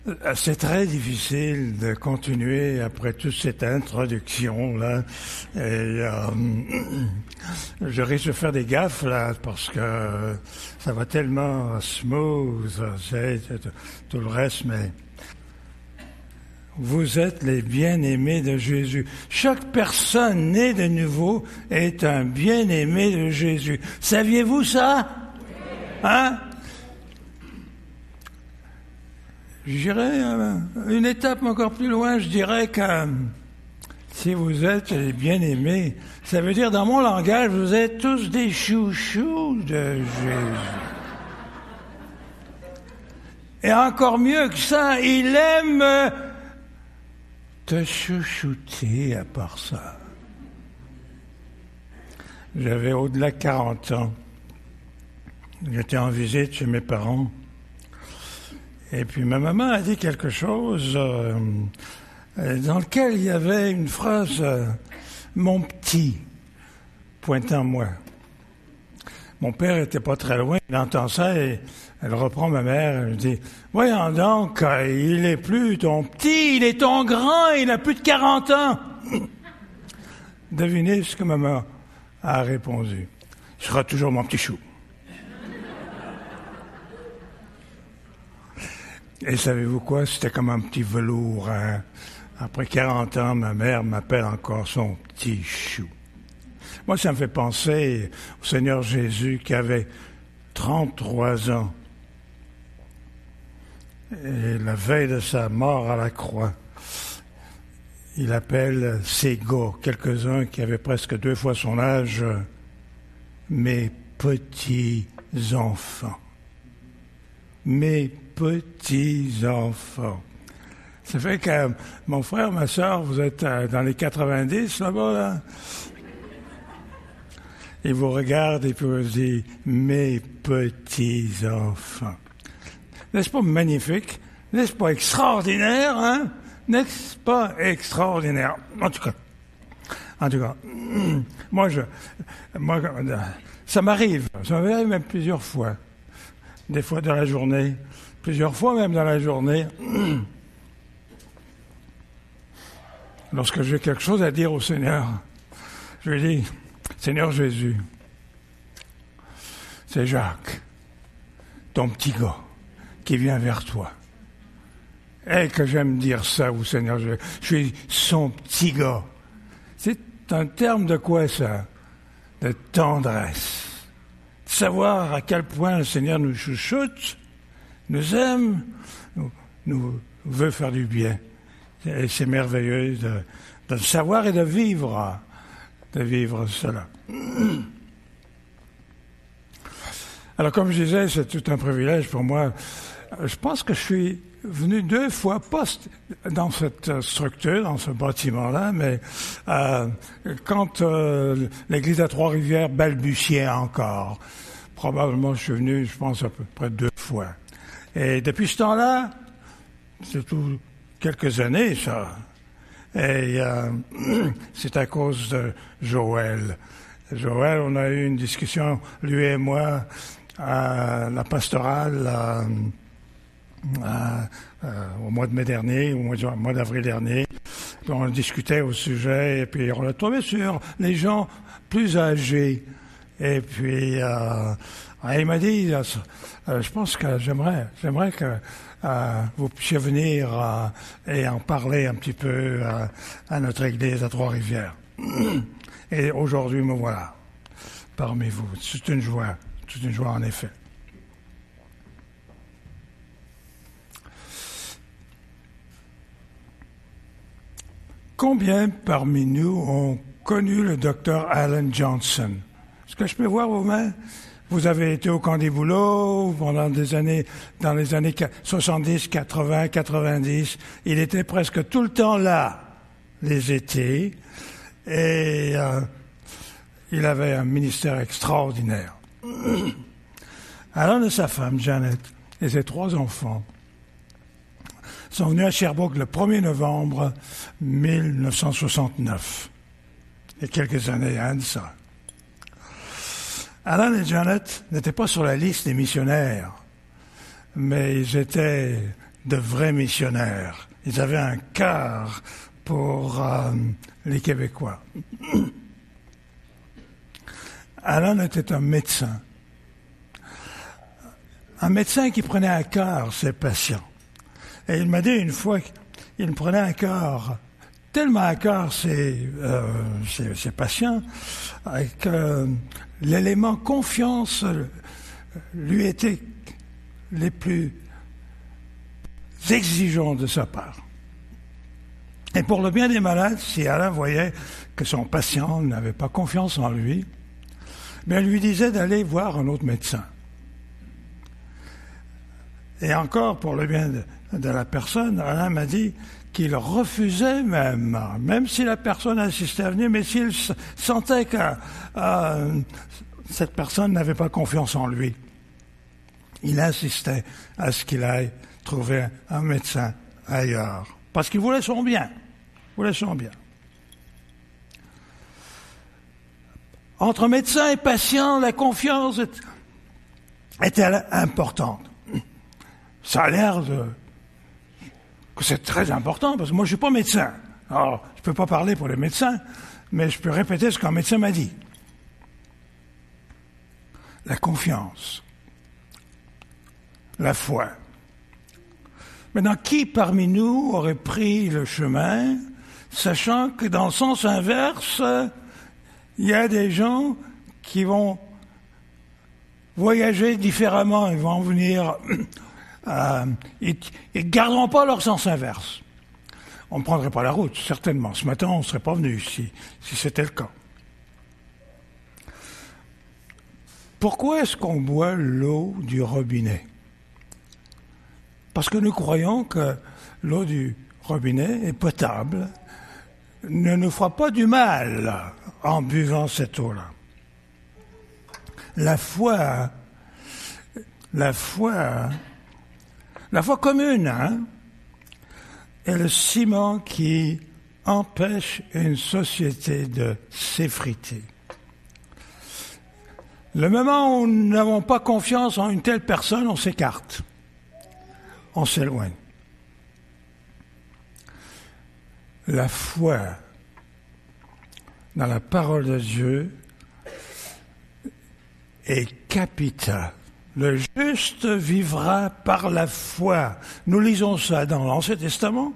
C'est très difficile de continuer après toute cette introduction-là. Et je risque de faire des gaffes, là, parce que ça va tellement smooth, c'est tout le reste, mais vous êtes les bien-aimés de Jésus. Chaque personne née de nouveau est un bien-aimé de Jésus. Saviez-vous ça? Hein? J'irais une étape encore plus loin, je dirais que si vous êtes les bien-aimés, ça veut dire dans mon langage, vous êtes tous des chouchous de Jésus. Et encore mieux que ça, il aime te chouchouter à part ça. J'avais au-delà de 40 ans. J'étais en visite chez mes parents. Et puis ma maman a dit quelque chose dans lequel il y avait une phrase « mon petit » pointant moi. Mon père était pas très loin, il entend ça et elle reprend ma mère, elle dit « Voyons donc, il est plus ton petit, il est ton grand, il a plus de 40 ans. » Devinez ce que maman a répondu. « Il sera toujours mon petit chou. » Et savez-vous quoi? C'était comme un petit velours. Hein? Après 40 ans, ma mère m'appelle encore son petit chou. Moi, ça me fait penser au Seigneur Jésus qui avait 33 ans. Et la veille de sa mort à la croix, il appelle ses gars, quelques-uns qui avaient presque 2 fois son âge, mes petits enfants. Mes petits-enfants. Ça fait que mon frère, ma soeur, vous êtes dans les 90 là-bas, là. Ils vous regardent et puis vous disent « mes petits-enfants ». N'est-ce pas magnifique? N'est-ce pas extraordinaire, hein? N'est-ce pas extraordinaire? En tout cas, moi, ça m'arrive même plusieurs fois. Des fois dans la journée, plusieurs fois même dans la journée, lorsque j'ai quelque chose à dire au Seigneur, je lui dis, Seigneur Jésus, c'est Jacques, ton petit gars, qui vient vers toi. Et que j'aime dire ça au Seigneur Jésus, je suis son petit gars. C'est un terme de quoi ça? De tendresse. Savoir à quel point le Seigneur nous chouchoute, nous aime, nous veut faire du bien. Et c'est merveilleux de le savoir et de vivre cela. Alors, comme je disais, c'est tout un privilège pour moi. Je pense que je suis venu 2 fois, pas dans cette structure, dans ce bâtiment-là, mais quand l'église à Trois-Rivières balbutiait encore. Probablement, je suis venu, je pense, à peu près 2 fois. Et depuis ce temps-là, c'est tout quelques années, ça. Et c'est à cause de Joël. Joël, on a eu une discussion, lui et moi, à la pastorale, au mois de mai dernier, au mois d'avril dernier. Puis on discutait au sujet, et puis on a tombé sur les gens plus âgés. Et puis, il m'a dit, je pense que j'aimerais que vous puissiez venir et en parler un petit peu à notre église à Trois-Rivières. Et aujourd'hui, me voilà parmi vous. C'est une joie en effet. Combien parmi nous ont connu le docteur Alan Johnson? Est-ce que je peux voir vos mains? Vous avez été au camp des boulots pendant des années, dans les années 70, 80, 90. Il était presque tout le temps là, les étés. Et il avait un ministère extraordinaire. Alan et sa femme, Janet, et ses 3 enfants sont venus à Sherbrooke le 1er novembre 1969. Il y a quelques années, de ça. Alan et Janet n'étaient pas sur la liste des missionnaires, mais ils étaient de vrais missionnaires. Ils avaient un cœur pour les Québécois. Alan était un médecin. Un médecin qui prenait à cœur ses patients. Et il m'a dit une fois qu'il prenait à cœur, tellement à cœur ses patients, que l'élément confiance lui était les plus exigeants de sa part. Et pour le bien des malades, si Alain voyait que son patient n'avait pas confiance en lui, bien, il lui disait d'aller voir un autre médecin. Et encore, pour le bien de la personne, Alain m'a dit qu'il refusait même si la personne insistait à venir, mais s'il sentait que cette personne n'avait pas confiance en lui, il insistait à ce qu'il aille trouver un médecin ailleurs. Parce qu'il voulait son bien. Entre médecin et patient, la confiance était importante. Ça a l'air que c'est très important, parce que moi je ne suis pas médecin. Alors, je ne peux pas parler pour les médecins, mais je peux répéter ce qu'un médecin m'a dit. La confiance. La foi. Maintenant, qui parmi nous aurait pris le chemin, sachant que dans le sens inverse, il y a des gens qui vont voyager différemment, ils vont venir, ils ne garderont pas leur sens inverse. On ne prendrait pas la route, certainement. Ce matin, on ne serait pas venu si c'était le cas. Pourquoi est-ce qu'on boit l'eau du robinet? Parce que nous croyons que l'eau du robinet est potable, ne nous fera pas du mal en buvant cette eau-là. La foi commune, est le ciment qui empêche une société de s'effriter. Le moment où nous n'avons pas confiance en une telle personne, on s'écarte. On s'éloigne. La foi dans la parole de Dieu est capitale. Le juste vivra par la foi. Nous lisons ça dans l'Ancien Testament.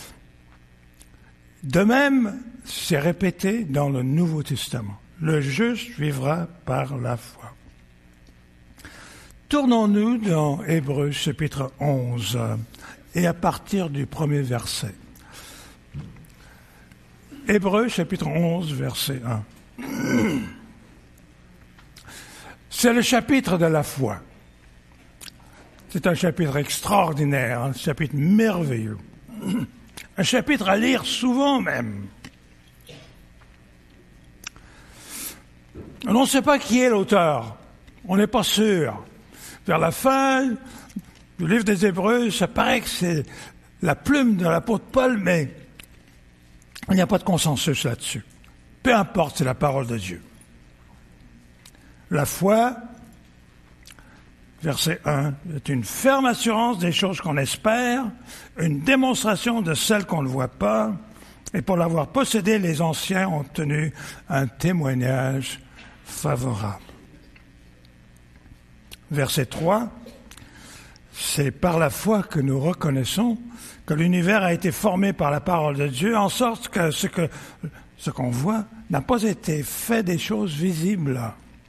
De même, c'est répété dans le Nouveau Testament. Le juste vivra par la foi. Tournons-nous dans Hébreux chapitre 11 et à partir du premier verset. Hébreux chapitre 11 verset 1. C'est le chapitre de la foi. C'est un chapitre extraordinaire, un chapitre merveilleux. Un chapitre à lire souvent même. On ne sait pas qui est l'auteur. On n'est pas sûr. Vers la fin du livre des Hébreux, ça paraît que c'est la plume de l'apôtre Paul, mais il n'y a pas de consensus là-dessus. Peu importe, c'est la parole de Dieu. La foi, verset 1, est une ferme assurance des choses qu'on espère, une démonstration de celles qu'on ne voit pas, et pour l'avoir possédée, les anciens ont obtenu un témoignage favorable. Verset 3, c'est par la foi que nous reconnaissons que l'univers a été formé par la parole de Dieu, en sorte que ce qu'on voit n'a pas été fait des choses visibles.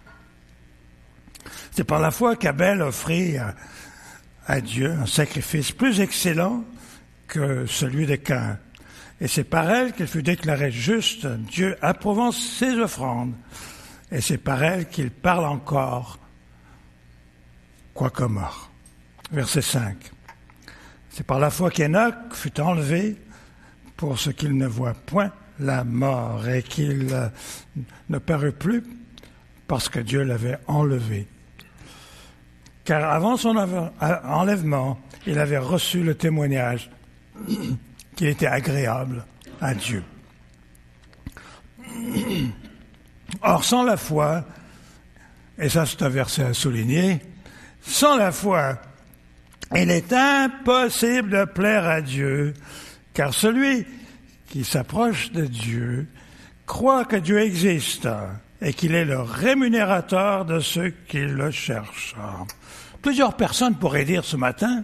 C'est par la foi qu'Abel offrit à Dieu un sacrifice plus excellent que celui de Caïn. Et c'est par elle qu'il fut déclaré juste, Dieu approuvant ses offrandes. Et c'est par elle qu'il parle encore, quoique mort. Verset 5. C'est par la foi qu'Enoch fut enlevé pour ce qu'il ne voit point la mort et qu'il ne parut plus parce que Dieu l'avait enlevé. Car avant son enlèvement, il avait reçu le témoignage qu'il était agréable à Dieu. Or, sans la foi, et ça c'est un verset à souligner, sans la foi, Il est impossible de plaire à Dieu, car celui qui s'approche de Dieu croit que Dieu existe et qu'il est le rémunérateur de ceux qui le cherchent. Plusieurs personnes pourraient dire ce matin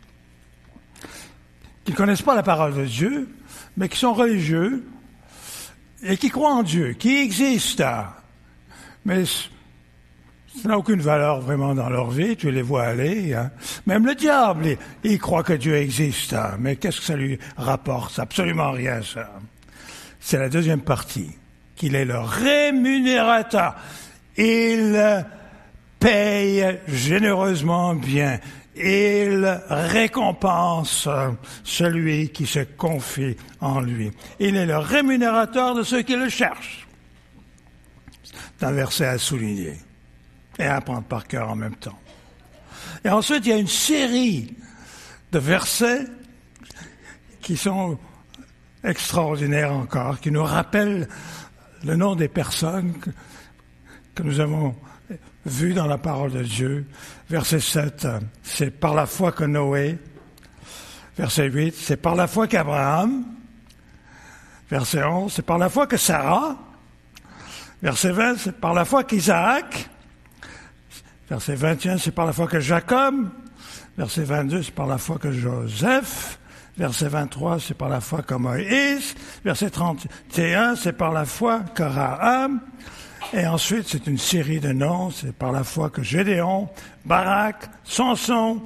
qu'ils ne connaissent pas la parole de Dieu, mais qui sont religieux et qui croient en Dieu, qui existe. Mais ça n'a aucune valeur vraiment dans leur vie, tu les vois aller. Hein. Même le diable, il croit que Dieu existe. Hein. Mais qu'est-ce que ça lui rapporte? Absolument rien, ça. C'est la deuxième partie, qu'il est le rémunérateur. Il paye généreusement bien. Il récompense celui qui se confie en lui. Il est le rémunérateur de ceux qui le cherchent. C'est un verset à souligner et à apprendre par cœur en même temps. Et ensuite, il y a une série de versets qui sont extraordinaires encore, qui nous rappellent le nom des personnes que nous avons vues dans la parole de Dieu. Verset 7, c'est par la foi que Noé. Verset 8, c'est par la foi qu'Abraham. Verset 11, c'est par la foi que Sarah. Verset 20, c'est par la foi qu'Isaac. Verset 21, c'est par la foi que Jacob. Verset 22, c'est par la foi que Joseph. Verset 23, c'est par la foi que Moïse. Verset 31, c'est par la foi que Rahab. Et ensuite, c'est une série de noms. C'est par la foi que Gédéon, Barak, Samson,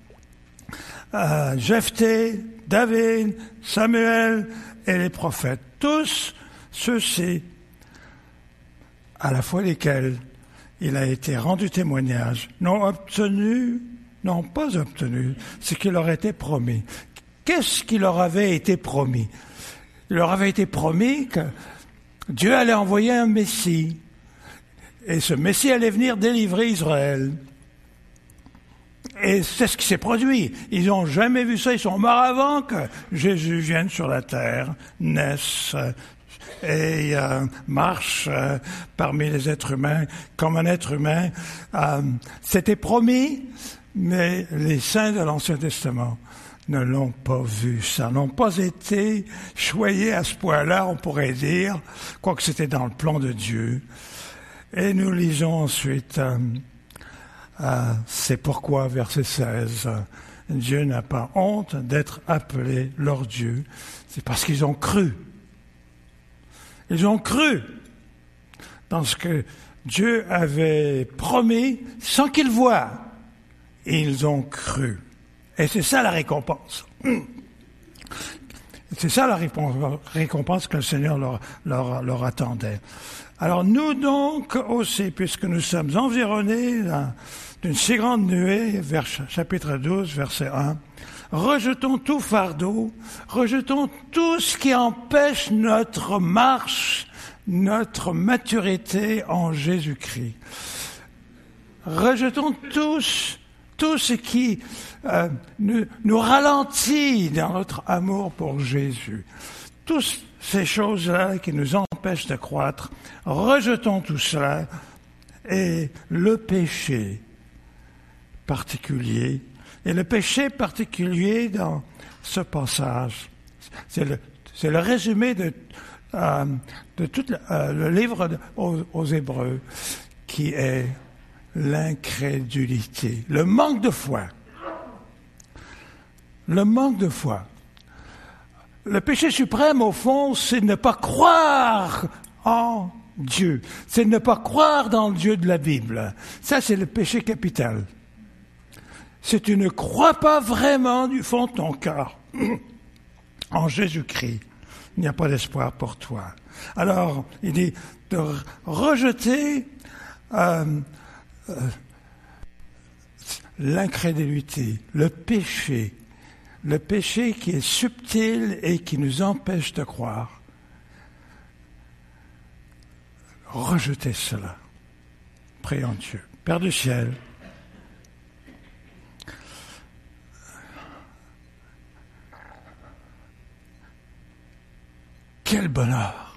Jephthé, David, Samuel et les prophètes. Tous ceux-ci, à la foi desquels il a été rendu témoignage, n'ont pas obtenu ce qui leur était promis. Qu'est-ce qui leur avait été promis? Il leur avait été promis que Dieu allait envoyer un Messie. Et ce Messie allait venir délivrer Israël. Et c'est ce qui s'est produit. Ils n'ont jamais vu ça. Ils sont morts avant que Jésus vienne sur la terre, naisse et marche parmi les êtres humains comme un être humain. C'était promis, mais les saints de l'Ancien Testament ne l'ont pas vu. Ça n'ont pas été choyés à ce point-là, on pourrait dire, quoique c'était dans le plan de Dieu. Et nous lisons ensuite, c'est pourquoi, verset 16, Dieu n'a pas honte d'être appelé leur Dieu. C'est parce qu'ils ont cru. Ils ont cru dans ce que Dieu avait promis sans qu'ils voient. Et ils ont cru. Et c'est ça la récompense. C'est ça la récompense que le Seigneur leur attendait. Alors nous donc aussi, puisque nous sommes environnés d'une si grande nuée, vers chapitre 12, verset 1, rejetons tout fardeau, rejetons tout ce qui empêche notre marche, notre maturité en Jésus-Christ. Rejetons tout ce qui nous ralentit dans notre amour pour Jésus. Toutes ces choses-là qui nous empêchent de croître, rejetons tout cela et le péché particulier. Et le péché particulier dans ce passage, c'est le résumé de tout le livre aux Hébreux, qui est l'incrédulité, le manque de foi. Le manque de foi. Le péché suprême, au fond, c'est ne pas croire en Dieu. C'est ne pas croire dans le Dieu de la Bible. Ça, c'est le péché capital. C'est tu ne crois pas vraiment du fond de ton cœur en Jésus-Christ. Il n'y a pas d'espoir pour toi. Alors, il dit de rejeter l'incrédulité, le péché qui est subtil et qui nous empêche de croire. Rejetez cela. Prions Dieu. Père du ciel, quel bonheur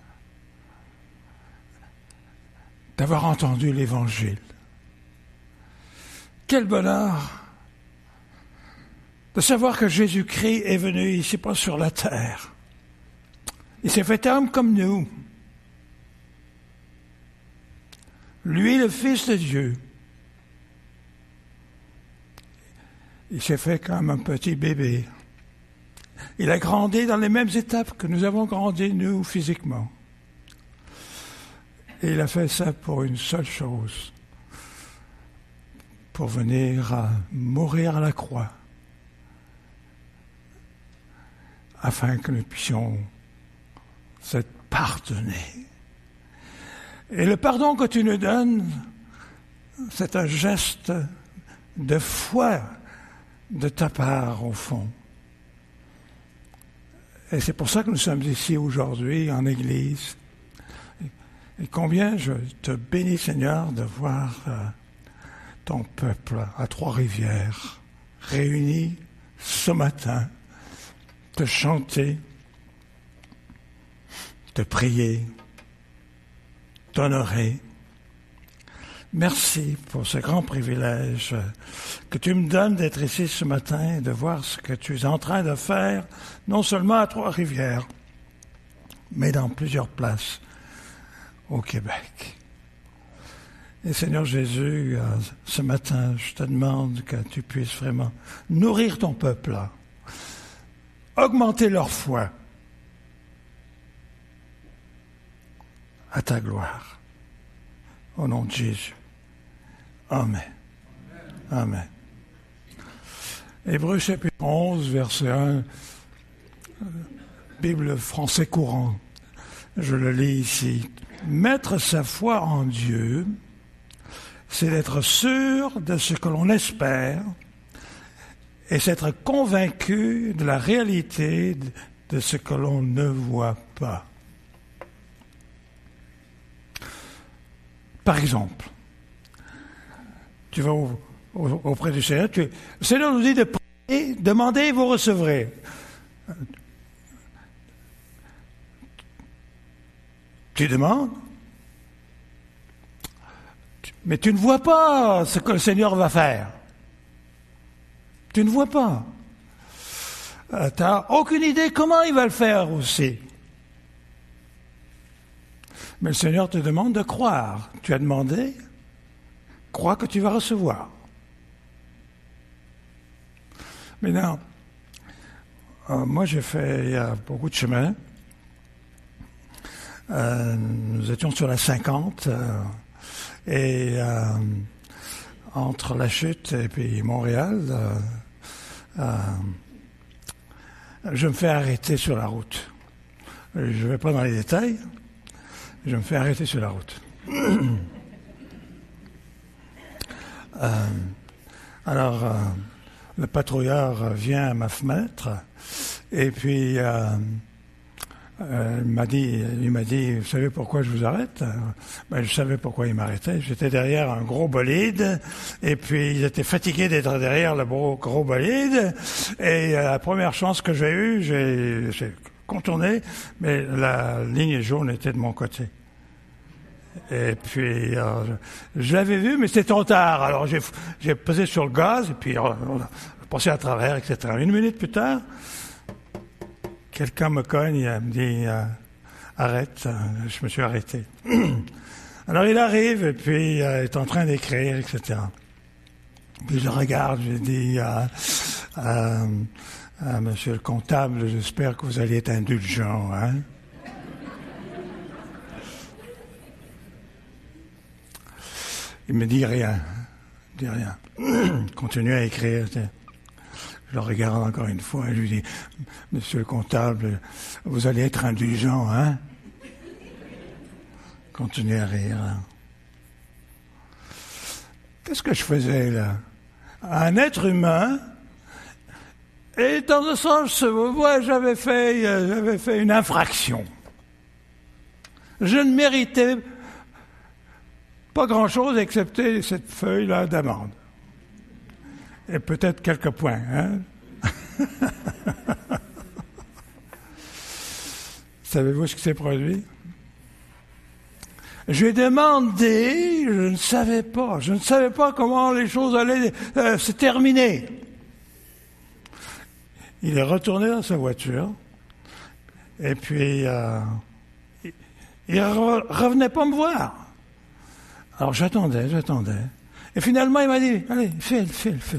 d'avoir entendu l'Évangile. Quel bonheur de savoir que Jésus-Christ est venu ici, pas sur la terre. Il s'est fait homme comme nous. Lui, le Fils de Dieu. Il s'est fait comme un petit bébé. Il a grandi dans les mêmes étapes que nous avons grandi, nous, physiquement. Et il a fait ça pour une seule chose, pour venir mourir à la croix, afin que nous puissions être pardonnés. Et le pardon que tu nous donnes, c'est un geste de foi de ta part, au fond. Et c'est pour ça que nous sommes ici aujourd'hui, en Église. Et combien je te bénis, Seigneur, de voir ton peuple à Trois-Rivières, réunis ce matin, te chanter, te prier, t'honorer. Merci pour ce grand privilège que tu me donnes d'être ici ce matin et de voir ce que tu es en train de faire, non seulement à Trois-Rivières, mais dans plusieurs places au Québec. Et Seigneur Jésus, ce matin, je te demande que tu puisses vraiment nourrir ton peuple, là, augmenter leur foi à ta gloire. Au nom de Jésus. Amen. Amen. Hébreux chapitre 11, verset 1, Bible français courant. Je le lis ici. Mettre sa foi en Dieu, c'est d'être sûr de ce que l'on espère et c'est être convaincu de la réalité de ce que l'on ne voit pas. Par exemple, tu vas auprès du Seigneur, le Seigneur nous dit de prier, demandez et vous recevrez. Tu demandes, mais tu ne vois pas ce que le Seigneur va faire. Tu ne vois pas. Tu n'as aucune idée comment il va le faire aussi. Mais le Seigneur te demande de croire. Tu as demandé, crois que tu vas recevoir. Maintenant, moi j'ai fait il y a beaucoup de chemin. Nous étions sur la 50 et entre la chute et puis Montréal, je me fais arrêter sur la route. Je ne vais pas dans les détails. Je me fais arrêter sur la route. Alors, le patrouilleur vient à ma fenêtre et puis il m'a dit, vous savez pourquoi je vous arrête? Ben, je savais pourquoi il m'arrêtait. J'étais derrière un gros bolide et puis ils étaient fatigués d'être derrière le gros bolide et la première chance que j'ai eue, j'ai contourné, mais la ligne jaune était de mon côté. Et puis, je l'avais vu, mais c'était trop tard. Alors, j'ai pesé sur le gaz, et puis, on a passé à travers, etc. Une minute plus tard, quelqu'un me cogne, il me dit, arrête. Je me suis arrêté. Alors, il arrive, et puis, il est en train d'écrire, etc. Puis, je regarde, je dis, monsieur le comptable, j'espère que vous allez être indulgent, hein. Il me dit rien. Continue à écrire. Je le regarde encore une fois et je lui dis, monsieur le comptable, vous allez être indulgent, hein? Continue à rire. Qu'est-ce que je faisais là? Un être humain, et dans le sens, moi j'avais fait une infraction. Je ne méritais pas grand-chose excepté cette feuille-là d'amende. Et peut-être quelques points, hein? Savez-vous ce qui s'est produit? J'ai demandé, je ne savais pas comment les choses allaient se terminer. il est retourné dans sa voiture, et puis il revenait pas me voir. Alors j'attendais. Et finalement, il m'a dit, allez, file.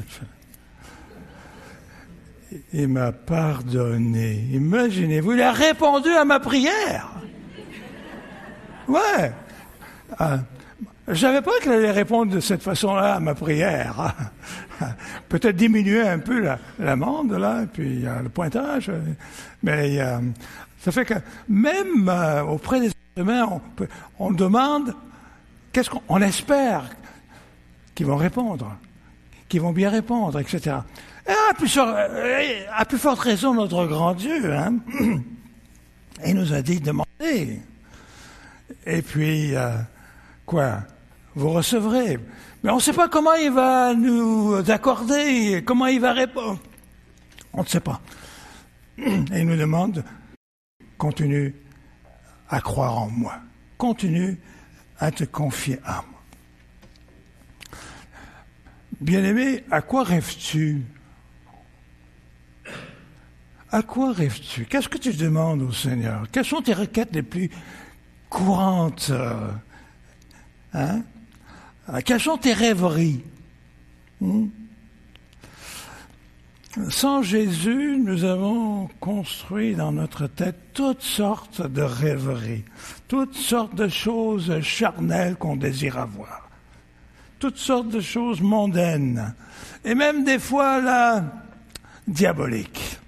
Il m'a pardonné. Imaginez-vous, il a répondu à ma prière. Ouais. Je savais pas qu'il allait répondre de cette façon-là à ma prière. Peut-être diminuer un peu l'amende, là, et puis le pointage. Mais ça fait que même auprès des êtres humains, on demande, qu'est-ce qu'on espère qu'ils vont répondre, qu'ils vont bien répondre, etc. Et à plus forte raison, notre grand Dieu, hein, il nous a dit de demander. Et puis, quoi? Vous recevrez. Mais on ne sait pas comment il va nous accorder, comment il va répondre. On ne sait pas. Et il nous demande, continue à croire en moi. Continue à te confier à moi. Bien-aimé, à quoi rêves-tu? À quoi rêves-tu? Qu'est-ce que tu demandes au Seigneur? Quelles sont tes requêtes les plus courantes? Hein? Quelles sont tes rêveries? Sans Jésus, nous avons construit dans notre tête toutes sortes de rêveries, toutes sortes de choses charnelles qu'on désire avoir, toutes sortes de choses mondaines, et même des fois, là, diaboliques.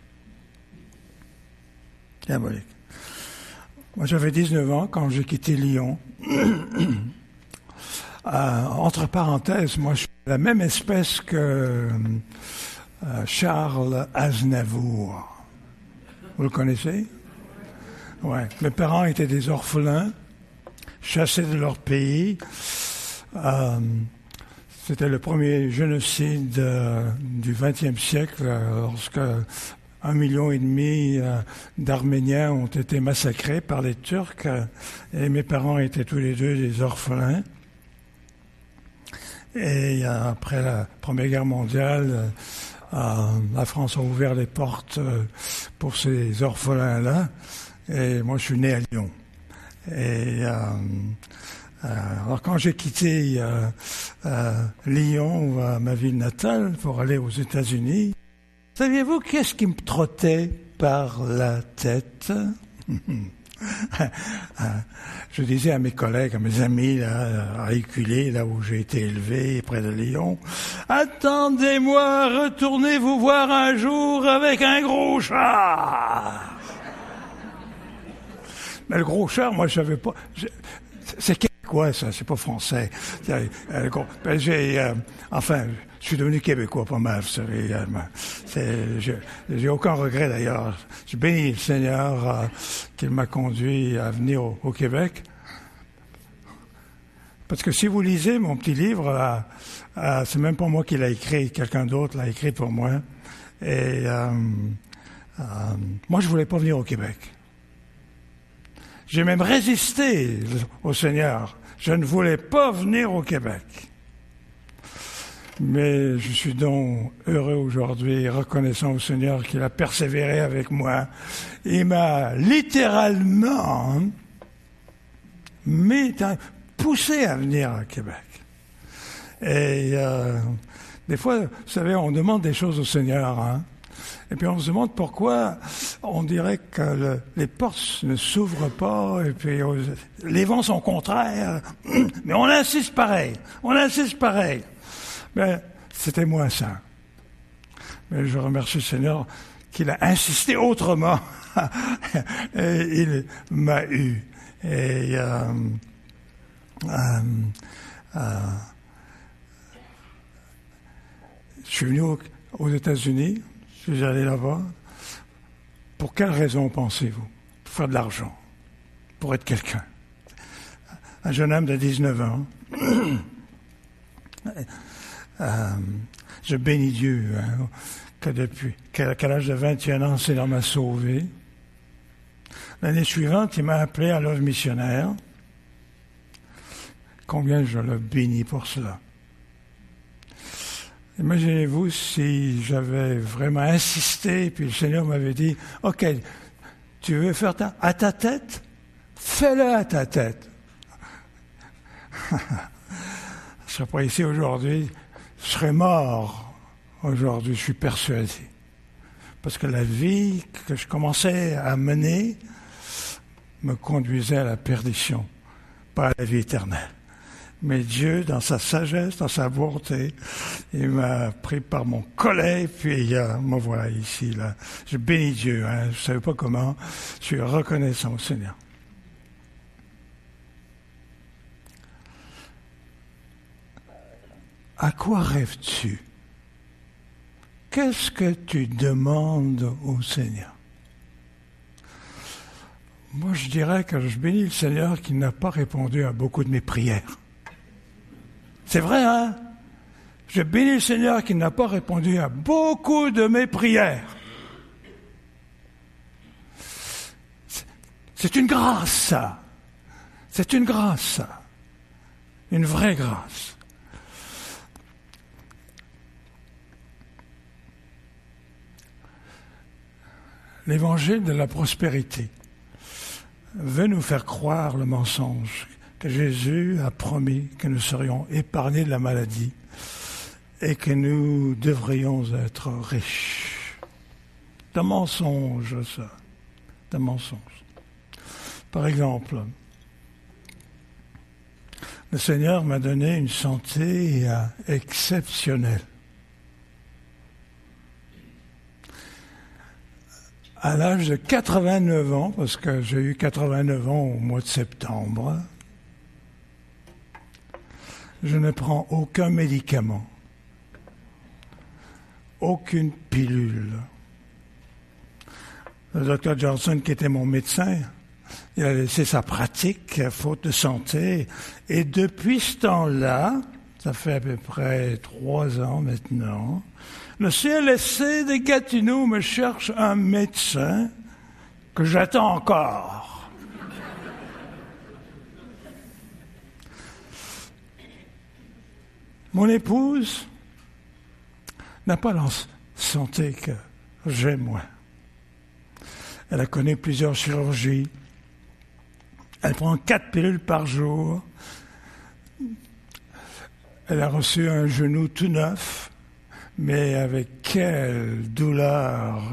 Moi, j'avais 19 ans quand j'ai quitté Lyon. Entre parenthèses, moi, je suis la même espèce que Charles Aznavour. Vous le connaissez? Ouais. Mes parents étaient des orphelins, chassés de leur pays. C'était le premier génocide du XXe siècle, lorsque 1,5 million d'Arméniens ont été massacrés par les Turcs, et mes parents étaient tous les deux des orphelins. Et après la Première Guerre mondiale, la France a ouvert les portes pour ces orphelins-là, et moi je suis né à Lyon. Et alors quand j'ai quitté Lyon, ma ville natale, pour aller aux États-Unis, saviez-vous qu'est-ce qui me trottait par la tête? Je disais à mes collègues, à mes amis, là, à Éculé, là où j'ai été élevé, près de Lyon, attendez-moi, retournez vous voir un jour avec un gros char. Mais le gros char, moi, je savais pas. C'est québécois, ça, c'est pas français. Enfin, je suis devenu québécois pas mal, vous savez. J'ai aucun regret d'ailleurs. Je bénis le Seigneur qu'il m'a conduit à venir au Québec. Parce que si vous lisez mon petit livre, c'est même pas moi qui l'ai écrit, quelqu'un d'autre l'a écrit pour moi. Et moi, je voulais pas venir au Québec. J'ai même résisté au Seigneur. Je ne voulais pas venir au Québec. Mais je suis donc heureux aujourd'hui, reconnaissant au Seigneur qu'il a persévéré avec moi. Il m'a littéralement poussé à venir à Québec. Et des fois, vous savez, on demande des choses au Seigneur, hein? Et puis on se demande pourquoi on dirait que les portes ne s'ouvrent pas, et puis les vents sont contraires, mais on insiste pareil. Mais c'était moi ça. Mais je remercie le Seigneur qu'il a insisté autrement, et il m'a eu. Et je suis venu aux États-Unis. Je suis allé là-bas. Pour quelle raison pensez-vous? Pour faire de l'argent. Pour être quelqu'un. Un jeune homme de 19 ans. Je bénis Dieu, hein, qu'à l'âge de 21 ans, le Seigneur m'a sauvé. L'année suivante, il m'a appelé à l'œuvre missionnaire. Combien je le bénis pour cela. Imaginez-vous si j'avais vraiment insisté, puis le Seigneur m'avait dit, « Ok, tu veux faire à ta tête? Fais-le à ta tête. » Je ne serais pas ici aujourd'hui, je serais mort aujourd'hui, je suis persuadé. Parce que la vie que je commençais à mener me conduisait à la perdition, pas à la vie éternelle. Mais Dieu, dans sa sagesse, dans sa bonté, il m'a pris par mon collet, puis me voilà ici, là. Je bénis Dieu, hein. Je ne savais pas comment, je suis reconnaissant au Seigneur. À quoi rêves-tu? Qu'est-ce que tu demandes au Seigneur? Moi, je dirais que je bénis le Seigneur qui n'a pas répondu à beaucoup de mes prières. C'est vrai, hein? Je bénis le Seigneur qui n'a pas répondu à beaucoup de mes prières. C'est une grâce, ça. C'est une grâce, ça. Une vraie grâce. L'évangile de la prospérité veut nous faire croire le mensonge que Jésus a promis que nous serions épargnés de la maladie et que nous devrions être riches. C'est un mensonge, ça. C'est un mensonge. Par exemple, le Seigneur m'a donné une santé exceptionnelle. À l'âge de 89 ans, parce que j'ai eu 89 ans au mois de septembre, je ne prends aucun médicament, aucune pilule. Le docteur Johnson, qui était mon médecin, il a laissé sa pratique, faute de santé, et depuis ce temps-là, ça fait à peu près 3 ans maintenant, le CLSC de Gatineau me cherche un médecin que j'attends encore. Mon épouse n'a pas la santé que j'ai, moi. Elle a connu plusieurs chirurgies. Elle prend 4 pilules par jour. Elle a reçu un genou tout neuf, mais avec quelle douleur!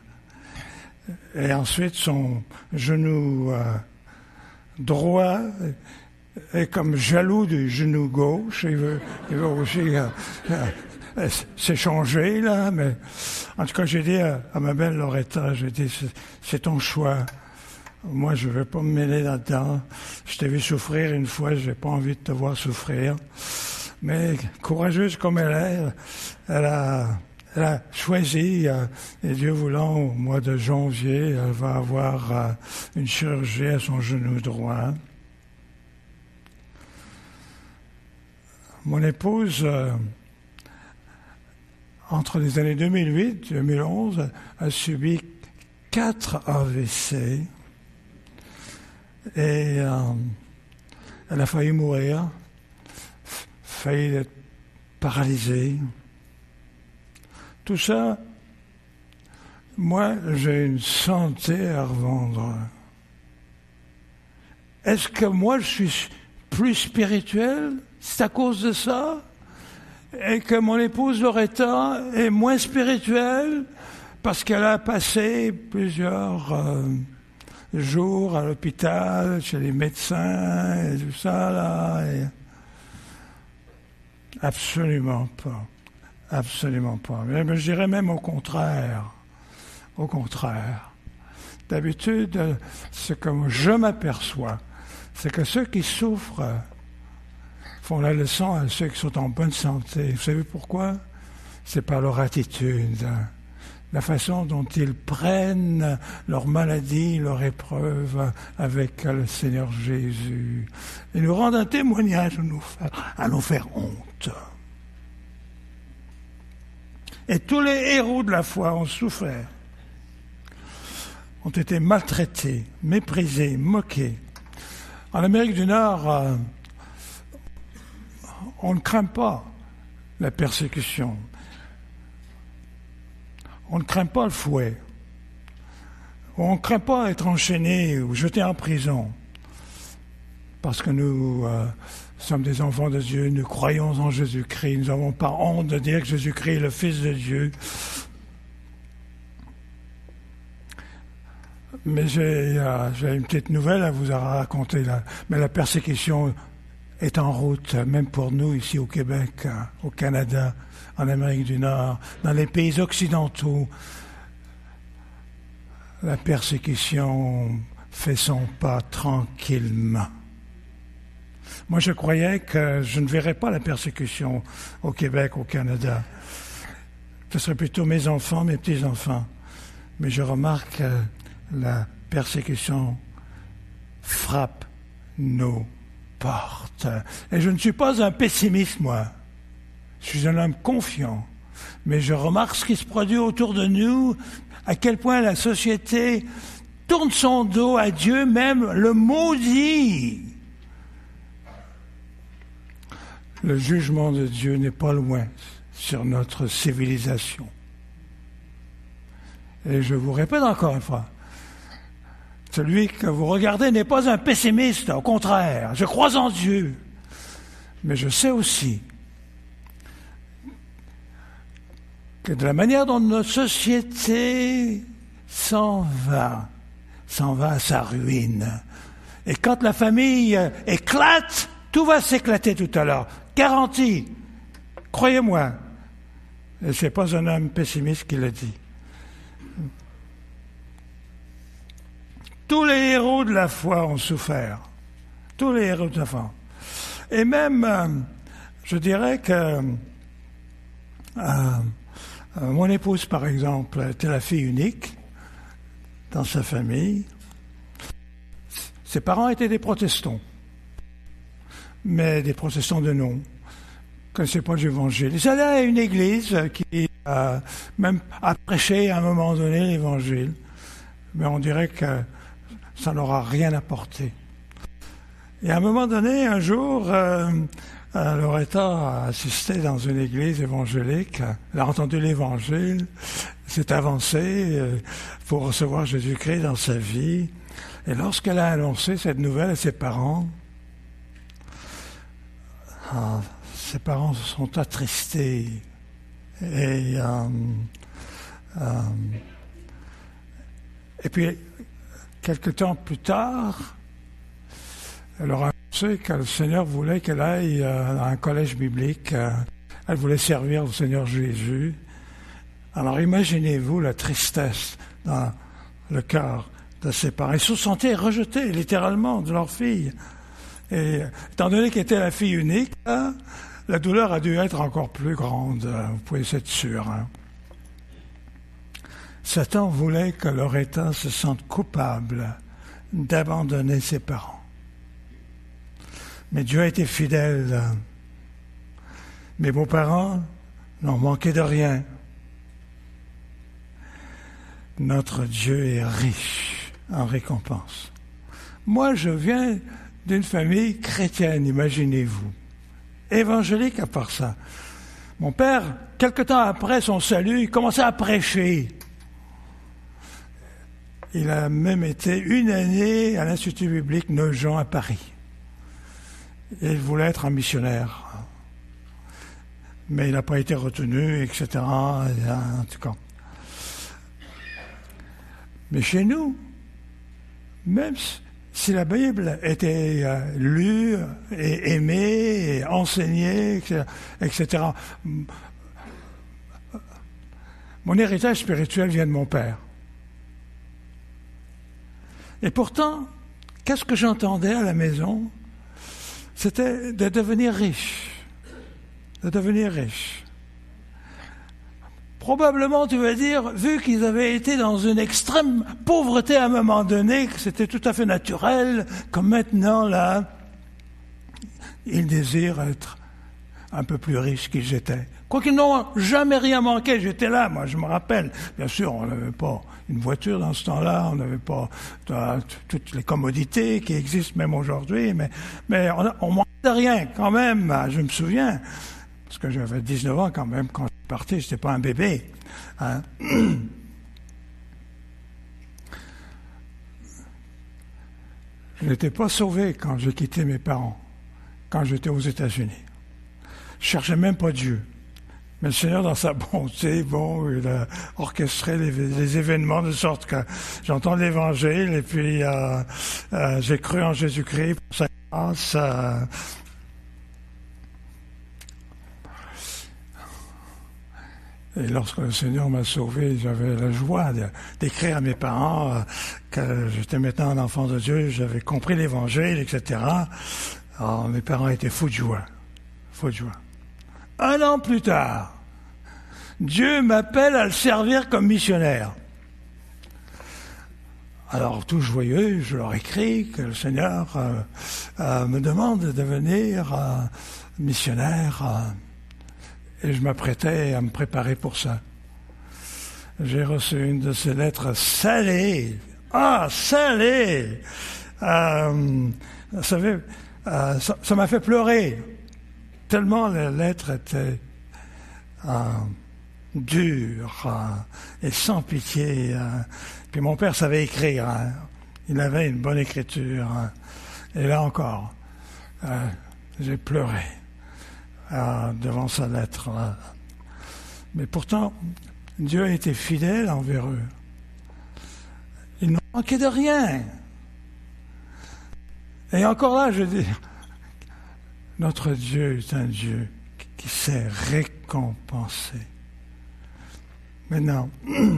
Et ensuite, son genou droit est comme jaloux du genou gauche. Il veut aussi s'échanger, là. Mais en tout cas, j'ai dit à ma belle Loretta, j'ai dit, c'est ton choix. Moi, je ne veux pas me mêler là-dedans. Je t'ai vu souffrir une fois, je n'ai pas envie de te voir souffrir. Mais courageuse comme elle a choisi, et Dieu voulant, au mois de janvier, elle va avoir une chirurgie à son genou droit. Mon épouse, entre les années 2008 et 2011, a subi 4 AVC et elle a failli mourir, failli être paralysée. Tout ça, moi, j'ai une santé à revendre. Est-ce que moi, je suis plus spirituel? C'est à cause de ça? Et que mon épouse Loretta est moins spirituelle parce qu'elle a passé plusieurs jours à l'hôpital, chez les médecins et tout ça, là. Et... Absolument pas. Absolument pas. Mais je dirais même au contraire. Au contraire. D'habitude, ce que je m'aperçois, c'est que ceux qui souffrent font la leçon à ceux qui sont en bonne santé. Vous savez pourquoi? C'est par leur attitude, la façon dont ils prennent leur maladie, leur épreuve avec le Seigneur Jésus. Ils nous rendent un témoignage à nous faire honte. Et tous les héros de la foi ont souffert, ont été maltraités, méprisés, moqués. En Amérique du Nord, on ne craint pas la persécution. on ne craint pas le fouet. On ne craint pas être enchaîné ou jeté en prison. Parce que nous sommes des enfants de Dieu, nous croyons en Jésus-Christ, nous n'avons pas honte de dire que Jésus-Christ est le Fils de Dieu. Mais j'ai une petite nouvelle à vous raconter là. Mais la persécution est en route, même pour nous ici au Québec, au Canada, en Amérique du Nord, dans les pays occidentaux. La persécution fait son pas tranquillement. Moi, je croyais que je ne verrais pas la persécution au Québec, au Canada. Ce serait plutôt mes enfants, mes petits-enfants. Mais je remarque que la persécution frappe nos portes. Et je ne suis pas un pessimiste, moi. Je suis un homme confiant. Mais je remarque ce qui se produit autour de nous, à quel point la société tourne son dos à Dieu, même le maudit. Le jugement de Dieu n'est pas loin sur notre civilisation. Et je vous répète encore une fois, celui que vous regardez n'est pas un pessimiste, au contraire, je crois en Dieu. Mais je sais aussi que de la manière dont notre société s'en va à sa ruine. Et quand la famille éclate, tout va s'éclater tout à l'heure. Garantie. Croyez-moi. Et ce n'est pas un homme pessimiste qui le dit. Tous les héros de la foi ont souffert. Tous les héros de la foi. Et même, je dirais que mon épouse, par exemple, était la fille unique dans sa famille. Ses parents étaient des protestants, mais des protestants de nom. Ils ne connaissaient pas l'Évangile. Ils allaient à une église qui même a prêché à un moment donné l'Évangile, mais on dirait que ça n'aura rien apporté. Et à un moment donné, un jour, Loretta a assisté dans une église évangélique, elle a entendu l'Évangile, s'est avancée pour recevoir Jésus-Christ dans sa vie. Et lorsqu'elle a annoncé cette nouvelle à ses parents se sont attristés. Et puis, quelque temps plus tard, elle leur a annoncé que le Seigneur voulait qu'elle aille à un collège biblique. Elle voulait servir le Seigneur Jésus. Alors imaginez-vous la tristesse dans le cœur de ses parents. Ils se sentaient rejetés, littéralement, de leur fille. Et étant donné qu'elle était la fille unique, la douleur a dû être encore plus grande. Vous pouvez être sûr. Satan voulait que Loretta se sente coupable d'abandonner ses parents. Mais Dieu a été fidèle. Mes beaux-parents n'ont manqué de rien. Notre Dieu est riche en récompenses. Moi, je viens d'une famille chrétienne, imaginez-vous. Évangélique à part ça. Mon père, quelque temps après son salut, il commençait à prêcher. Il a même été une année à l'Institut biblique Nogent à Paris. Et il voulait être un missionnaire. Mais il n'a pas été retenu, etc. En tout cas. Mais chez nous, même si la Bible était lue et aimée, et enseignée, etc., mon héritage spirituel vient de mon père. Et pourtant, qu'est-ce que j'entendais à la maison? C'était de devenir riche. De devenir riche. Probablement, tu vas dire, vu qu'ils avaient été dans une extrême pauvreté à un moment donné, que c'était tout à fait naturel, comme maintenant, là, ils désirent être un peu plus riches qu'ils étaient. Quoiqu'ils n'ont jamais rien manqué, j'étais là, moi, je me rappelle. Bien sûr, on n'avait pas une voiture dans ce temps-là, on n'avait pas toutes les commodités qui existent même aujourd'hui, mais on manquait de rien, quand même, je me souviens, parce que j'avais 19 ans quand même quand parti, je n'étais pas un bébé. Hein. Je n'étais pas sauvé quand j'ai quitté mes parents, quand j'étais aux États-Unis. Je cherchais même pas Dieu. Mais le Seigneur, dans sa bonté, il a orchestré les événements de sorte que j'entends l'Évangile et puis j'ai cru en Jésus-Christ pour sa grâce. Et lorsque le Seigneur m'a sauvé, j'avais la joie d'écrire à mes parents que j'étais maintenant un enfant de Dieu, j'avais compris l'Évangile, etc. Alors, mes parents étaient fous de joie. Fous de joie. 1 an plus tard, Dieu m'appelle à le servir comme missionnaire. Alors, tout joyeux, je leur écris que le Seigneur me demande de devenir missionnaire. Et je m'apprêtais à me préparer pour ça. J'ai reçu une de ces lettres salées. Ah, salées! Vous savez, ça m'a fait pleurer. Tellement la lettre était dure et sans pitié. Puis mon père savait écrire. Il avait une bonne écriture. Et là encore, j'ai pleuré. Devant sa lettre. Mais pourtant, Dieu a été fidèle envers eux. Il ne manquait de rien. Et encore là, je dis, notre Dieu est un Dieu qui sait récompenser. Maintenant,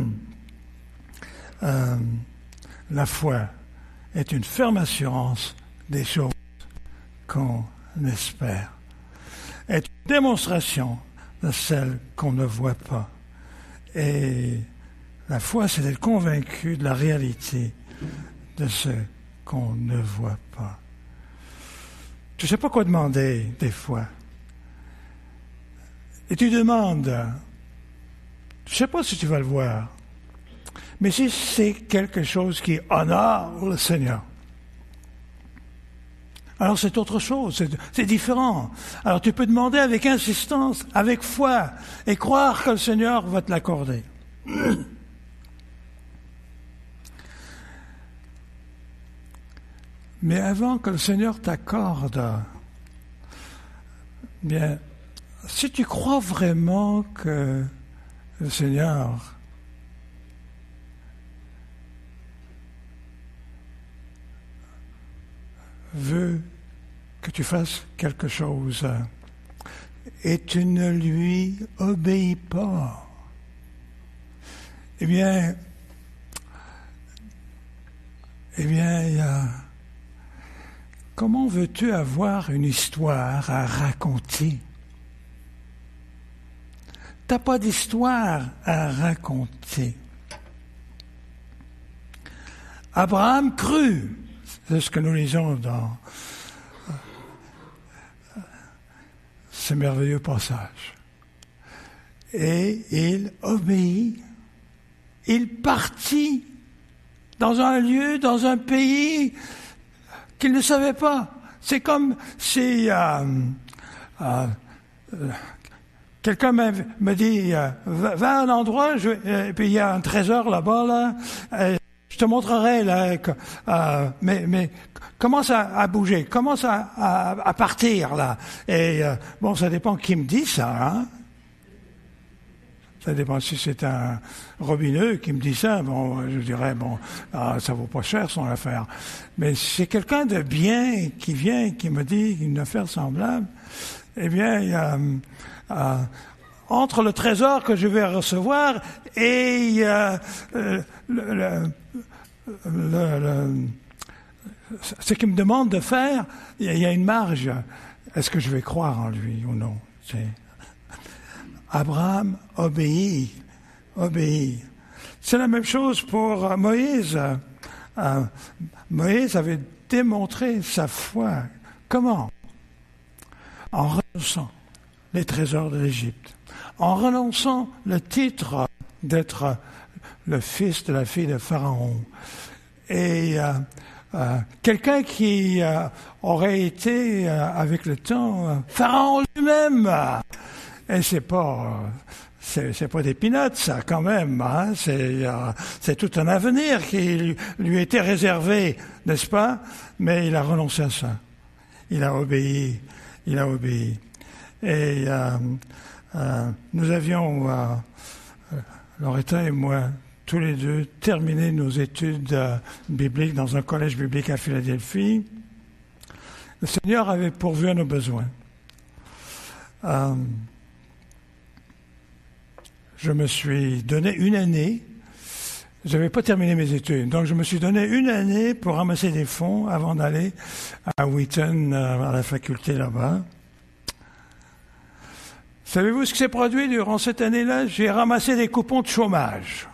la foi est une ferme assurance des choses qu'on espère. Est une démonstration de celle qu'on ne voit pas. Et la foi, c'est d'être convaincu de la réalité de ce qu'on ne voit pas. Tu ne sais pas quoi demander, des fois. Et tu demandes, je ne sais pas si tu vas le voir, mais si c'est quelque chose qui honore le Seigneur, alors c'est autre chose, c'est différent. Alors tu peux demander avec insistance, avec foi, et croire que le Seigneur va te l'accorder. Mais avant que le Seigneur t'accorde, bien, si tu crois vraiment que le Seigneur veut que tu fasses quelque chose et tu ne lui obéis pas, eh bien, comment veux-tu avoir une histoire à raconter? T'as pas d'histoire à raconter. Abraham crut. C'est ce que nous lisons dans ce merveilleux passage. Et il obéit. Il partit dans un lieu, dans un pays qu'il ne savait pas. C'est comme si quelqu'un me dit va à un endroit, et puis il y a un trésor là-bas, là. Je te montrerai, là, mais commence à bouger, commence à partir, là. Et bon, ça dépend qui me dit ça, hein. Ça dépend si c'est un robineux qui me dit ça, bon, je dirais, bon, ça vaut pas cher son affaire. Mais si c'est quelqu'un de bien qui vient, qui me dit une affaire semblable, eh bien, entre le trésor que je vais recevoir et ce qu'il me demande de faire, il y a une marge. Est-ce que je vais croire en lui ou non? Abraham obéit. C'est la même chose pour Moïse. Moïse avait démontré sa foi. Comment? En renonçant les trésors de l'Égypte, en renonçant le titre d'être le fils de la fille de Pharaon. Et quelqu'un qui aurait été, avec le temps, Pharaon lui-même. Et c'est pas c'est pas des peanuts, ça, quand même. Hein? C'est tout un avenir qui lui était réservé, n'est-ce pas? Mais il a renoncé à ça. Il a obéi. Il a obéi. Et nous avions, Loretta et moi, tous les deux, terminé nos études bibliques dans un collège biblique à Philadelphie. Le Seigneur avait pourvu à nos besoins. Je me suis donné une année. Je n'avais pas terminé mes études, donc je me suis donné une année pour ramasser des fonds avant d'aller à Wheaton, à la faculté là-bas. Savez-vous ce qui s'est produit durant cette année-là? J'ai ramassé des coupons de chômage.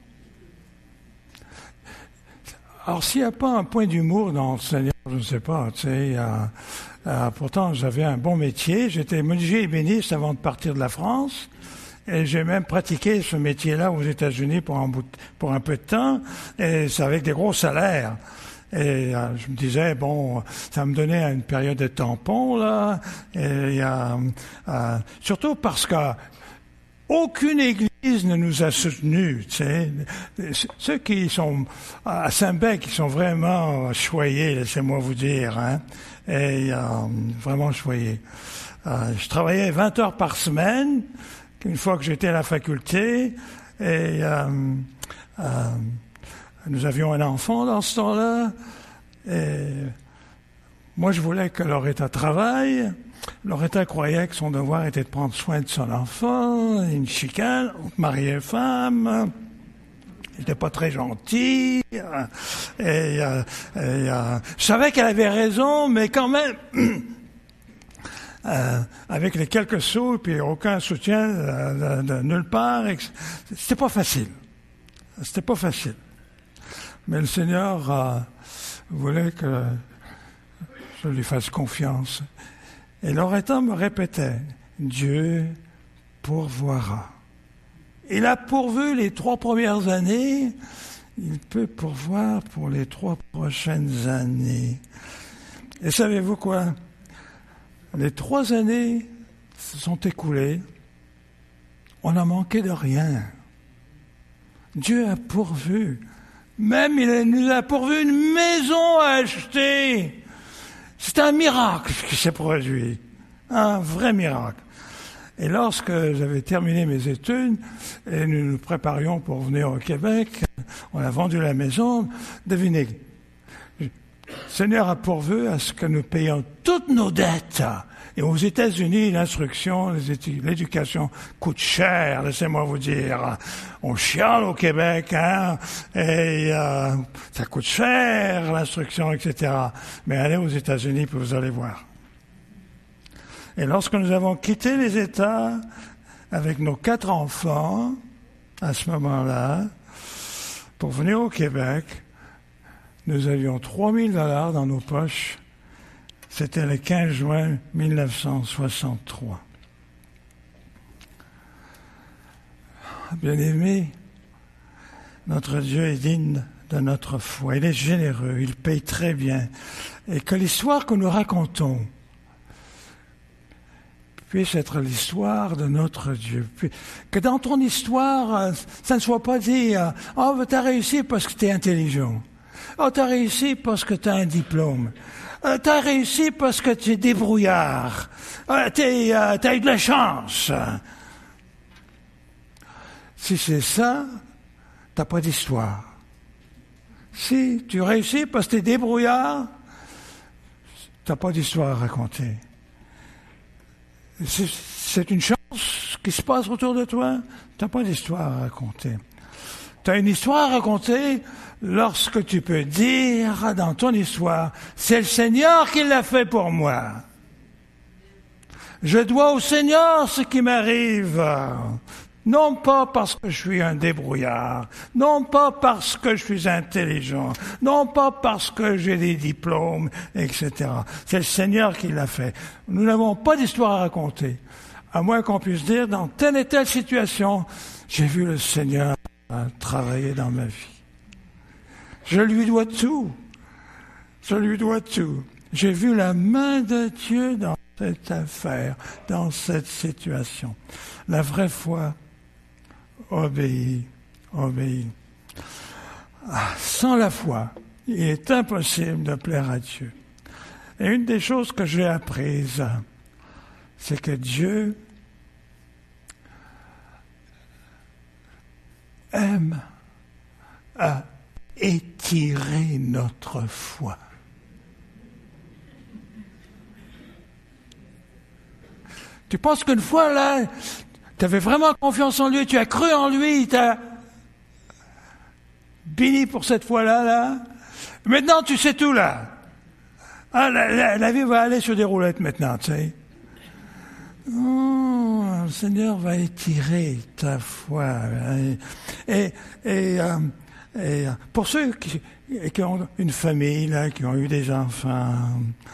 Alors, s'il n'y a pas un point d'humour dans le Seigneur, je ne sais pas, tu sais, pourtant j'avais un bon métier, j'étais menuisier ébéniste avant de partir de la France, et j'ai même pratiqué ce métier-là aux États-Unis pour un peu de temps, et c'est avec des gros salaires. Et je me disais, bon, ça me donnait une période de tampon, là, et surtout parce que aucune église ne nous a soutenus, tu sais. Ceux qui sont à Saint-Bec, qui sont vraiment choyés, laissez-moi vous dire, hein, et vraiment choyés. Je travaillais 20 heures par semaine, une fois que j'étais à la faculté, et nous avions un enfant dans ce temps-là, et moi je voulais que Loretta travaille. Loretta croyait que son devoir était de prendre soin de son enfant, une chicane, mari et femme. Il n'était pas très gentil. Et je savais qu'elle avait raison, mais quand même, avec les quelques sous, puis aucun soutien de nulle part, c'était pas facile. C'était pas facile. Mais le Seigneur voulait que je lui fasse confiance. Et Loretta me répétait, Dieu pourvoira. Il a pourvu les 3 premières années, il peut pourvoir pour les 3 prochaines années. Et savez-vous quoi? Les 3 années se sont écoulées, on n'a manqué de rien. Dieu a pourvu. Même il nous a pourvu une maison à acheter. C'est un miracle qui s'est produit. Un vrai miracle. Et lorsque j'avais terminé mes études et nous nous préparions pour venir au Québec, on a vendu la maison. Devinez, le Seigneur a pourvu à ce que nous payions toutes nos dettes. Et aux États-Unis, l'instruction, l'éducation coûte cher, laissez-moi vous dire. On chiale au Québec, hein, et ça coûte cher, l'instruction, etc. Mais allez aux États-Unis, puis vous allez voir. Et lorsque nous avons quitté les États avec nos 4 enfants, à ce moment-là, pour venir au Québec, nous avions $3,000 dans nos poches. C'était le 15 juin 1963. Bien-aimés, notre Dieu est digne de notre foi. Il est généreux, il paye très bien. Et que l'histoire que nous racontons puisse être l'histoire de notre Dieu. Que dans ton histoire, ça ne soit pas dire « Oh, t'as réussi parce que t'es intelligent. Oh, t'as réussi parce que t'as un diplôme. T'as réussi parce que tu es débrouillard. T'as eu de la chance. » Si c'est ça, t'as pas d'histoire. Si tu réussis parce que tu es débrouillard, t'as pas d'histoire à raconter. C'est une chance qui se passe autour de toi, t'as pas d'histoire à raconter. T'as une histoire à raconter lorsque tu peux dire dans ton histoire, c'est le Seigneur qui l'a fait pour moi. Je dois au Seigneur ce qui m'arrive. Non pas parce que je suis un débrouillard, non pas parce que je suis intelligent, non pas parce que j'ai des diplômes, etc. C'est le Seigneur qui l'a fait. Nous n'avons pas d'histoire à raconter, à moins qu'on puisse dire, dans telle et telle situation, j'ai vu le Seigneur travailler dans ma vie. Je lui dois tout. Je lui dois tout. J'ai vu la main de Dieu dans cette affaire, dans cette situation. La vraie foi obéis. Sans la foi, il est impossible de plaire à Dieu. Et une des choses que j'ai apprises, c'est que Dieu aime à étirer notre foi. Tu penses qu'une fois, là, tu avais vraiment confiance en lui, tu as cru en lui, il t'a béni pour cette fois-là, là. Maintenant, tu sais tout, là. Ah, la vie va aller sur des roulettes maintenant, tu sais. Oh, le Seigneur va étirer ta foi. Et pour ceux qui ont une famille, là, qui ont eu des enfants,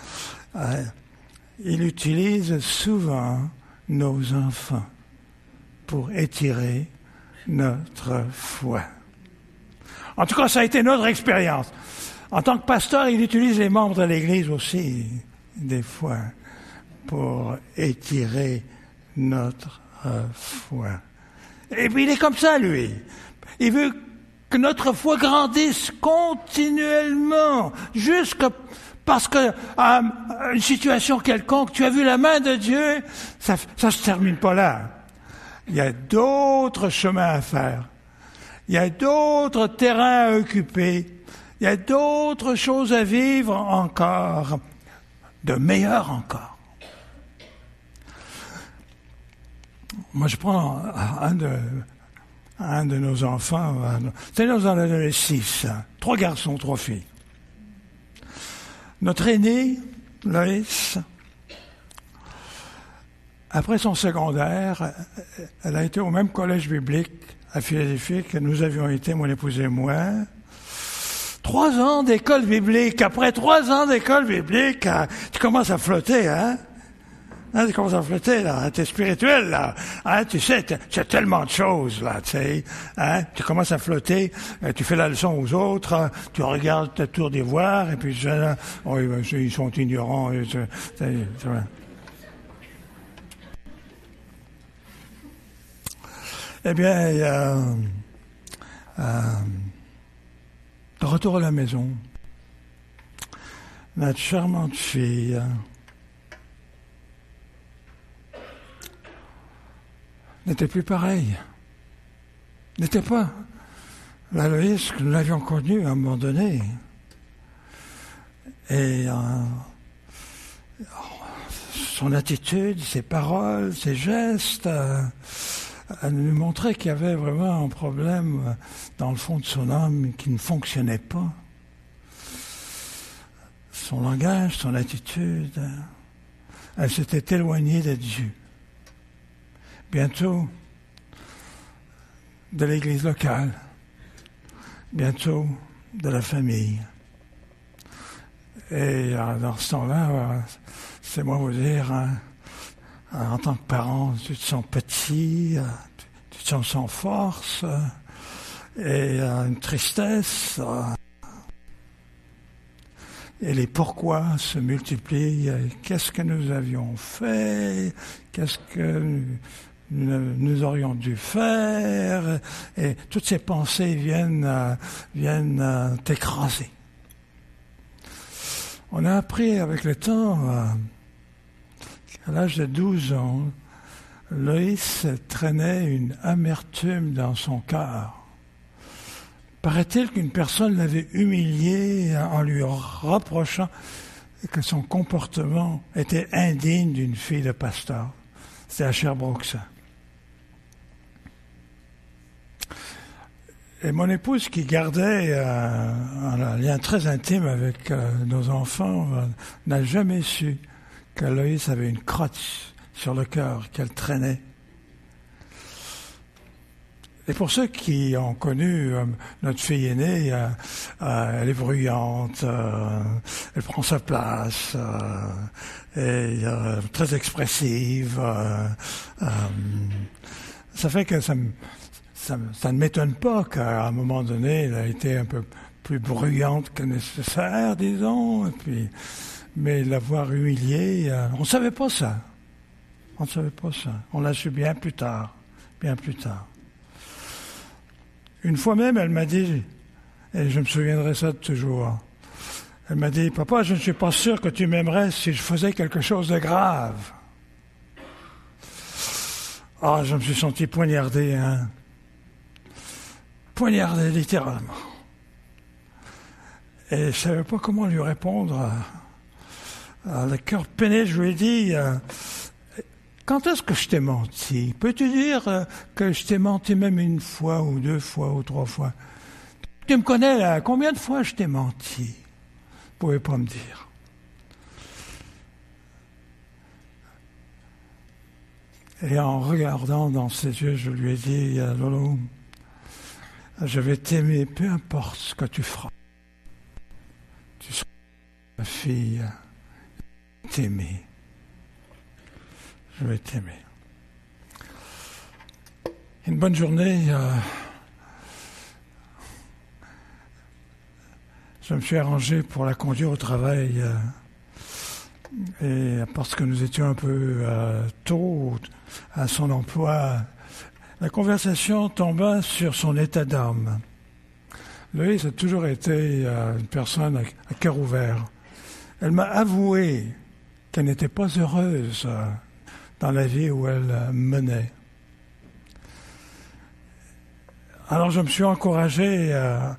il utilise souvent nos enfants pour étirer notre foi. En tout cas, ça a été notre expérience. En tant que pasteur, il utilise les membres de l'Église aussi, des fois, pour étirer notre foi. Et puis il est comme ça, lui. Il veut que notre foi grandisse continuellement, jusqu'à parce que une situation quelconque, tu as vu la main de Dieu, ça se termine pas là. Il y a d'autres chemins à faire. Il y a d'autres terrains à occuper. Il y a d'autres choses à vivre encore, de meilleures encore. Moi, je prends un de nos enfants. C'est nous en avons 6. 3 garçons, 3 filles. Notre aînée, Loïs, après son secondaire, elle a été au même collège biblique à Philadelphie que nous avions été, mon épouse et moi. 3 ans d'école biblique. Après 3 ans d'école biblique, tu commences à flotter, hein? Tu commences à flotter, là. T'es spirituel, là. Tu sais, tu as tellement de choses, là, tu sais. Tu commences à flotter, tu fais la leçon aux autres, tu regardes ta tour d'ivoire, et puis ils sont ignorants. Eh bien, de retour à la maison, notre charmante fille n'était plus pareille. N'était pas la Loïs que nous l'avions connue à un moment donné. Et son attitude, ses paroles, ses gestes, elle nous montrait qu'il y avait vraiment un problème dans le fond de son âme qui ne fonctionnait pas. Son langage, son attitude, elle s'était éloignée de Dieu. Bientôt, de l'église locale, bientôt de la famille. Et dans ce temps-là, c'est moi vous dire, en tant que parent, tu te sens petit, tu te sens sans force, et une tristesse. Et les pourquoi se multiplient. Qu'est-ce que nous avions fait? Qu'est-ce que nous aurions dû faire? Et toutes ces pensées viennent t'écraser. On a appris avec le temps, à l'âge de 12 ans, Loïs traînait une amertume dans son cœur. Paraît-il qu'une personne l'avait humilié en lui reprochant que son comportement était indigne d'une fille de pasteur. C'était à Sherbrooke, ça. Et mon épouse, qui gardait un lien très intime avec nos enfants, n'a jamais su que Loïs avait une crotte sur le cœur qu'elle traînait. Et pour ceux qui ont connu notre fille aînée, elle est bruyante, elle prend sa place, et très expressive. Ça fait que ça ne m'étonne pas qu'à un moment donné, elle a été un peu plus bruyante que nécessaire, disons. Et puis, mais l'avoir humiliée, on ne savait pas ça. On ne savait pas ça. On l'a su bien plus tard. Bien plus tard. Une fois même, elle m'a dit, et je me souviendrai ça de toujours, elle m'a dit, « Papa, je ne suis pas sûr que tu m'aimerais si je faisais quelque chose de grave. » Ah, je me suis senti poignardé, hein. Poignardé, littéralement. Et je ne savais pas comment lui répondre. Le cœur peiné, je lui ai dit, quand est-ce que je t'ai menti? Peux-tu dire que je t'ai menti même une fois ou deux fois ou trois fois? Tu me connais là, combien de fois je t'ai menti? Vous ne pouvez pas me dire. Et en regardant dans ses yeux, je lui ai dit, Lolo, je vais t'aimer, peu importe ce que tu feras. Tu seras ma fille, t'aimer. Je vais t'aimer. Une bonne journée. Je me suis arrangé pour la conduire au travail. Et parce que nous étions un peu tôt à son emploi, la conversation tomba sur son état d'âme. Loïs a toujours été une personne à cœur ouvert. Elle m'a avoué qu'elle n'était pas heureuse dans la vie où elle menait. Alors je me suis encouragé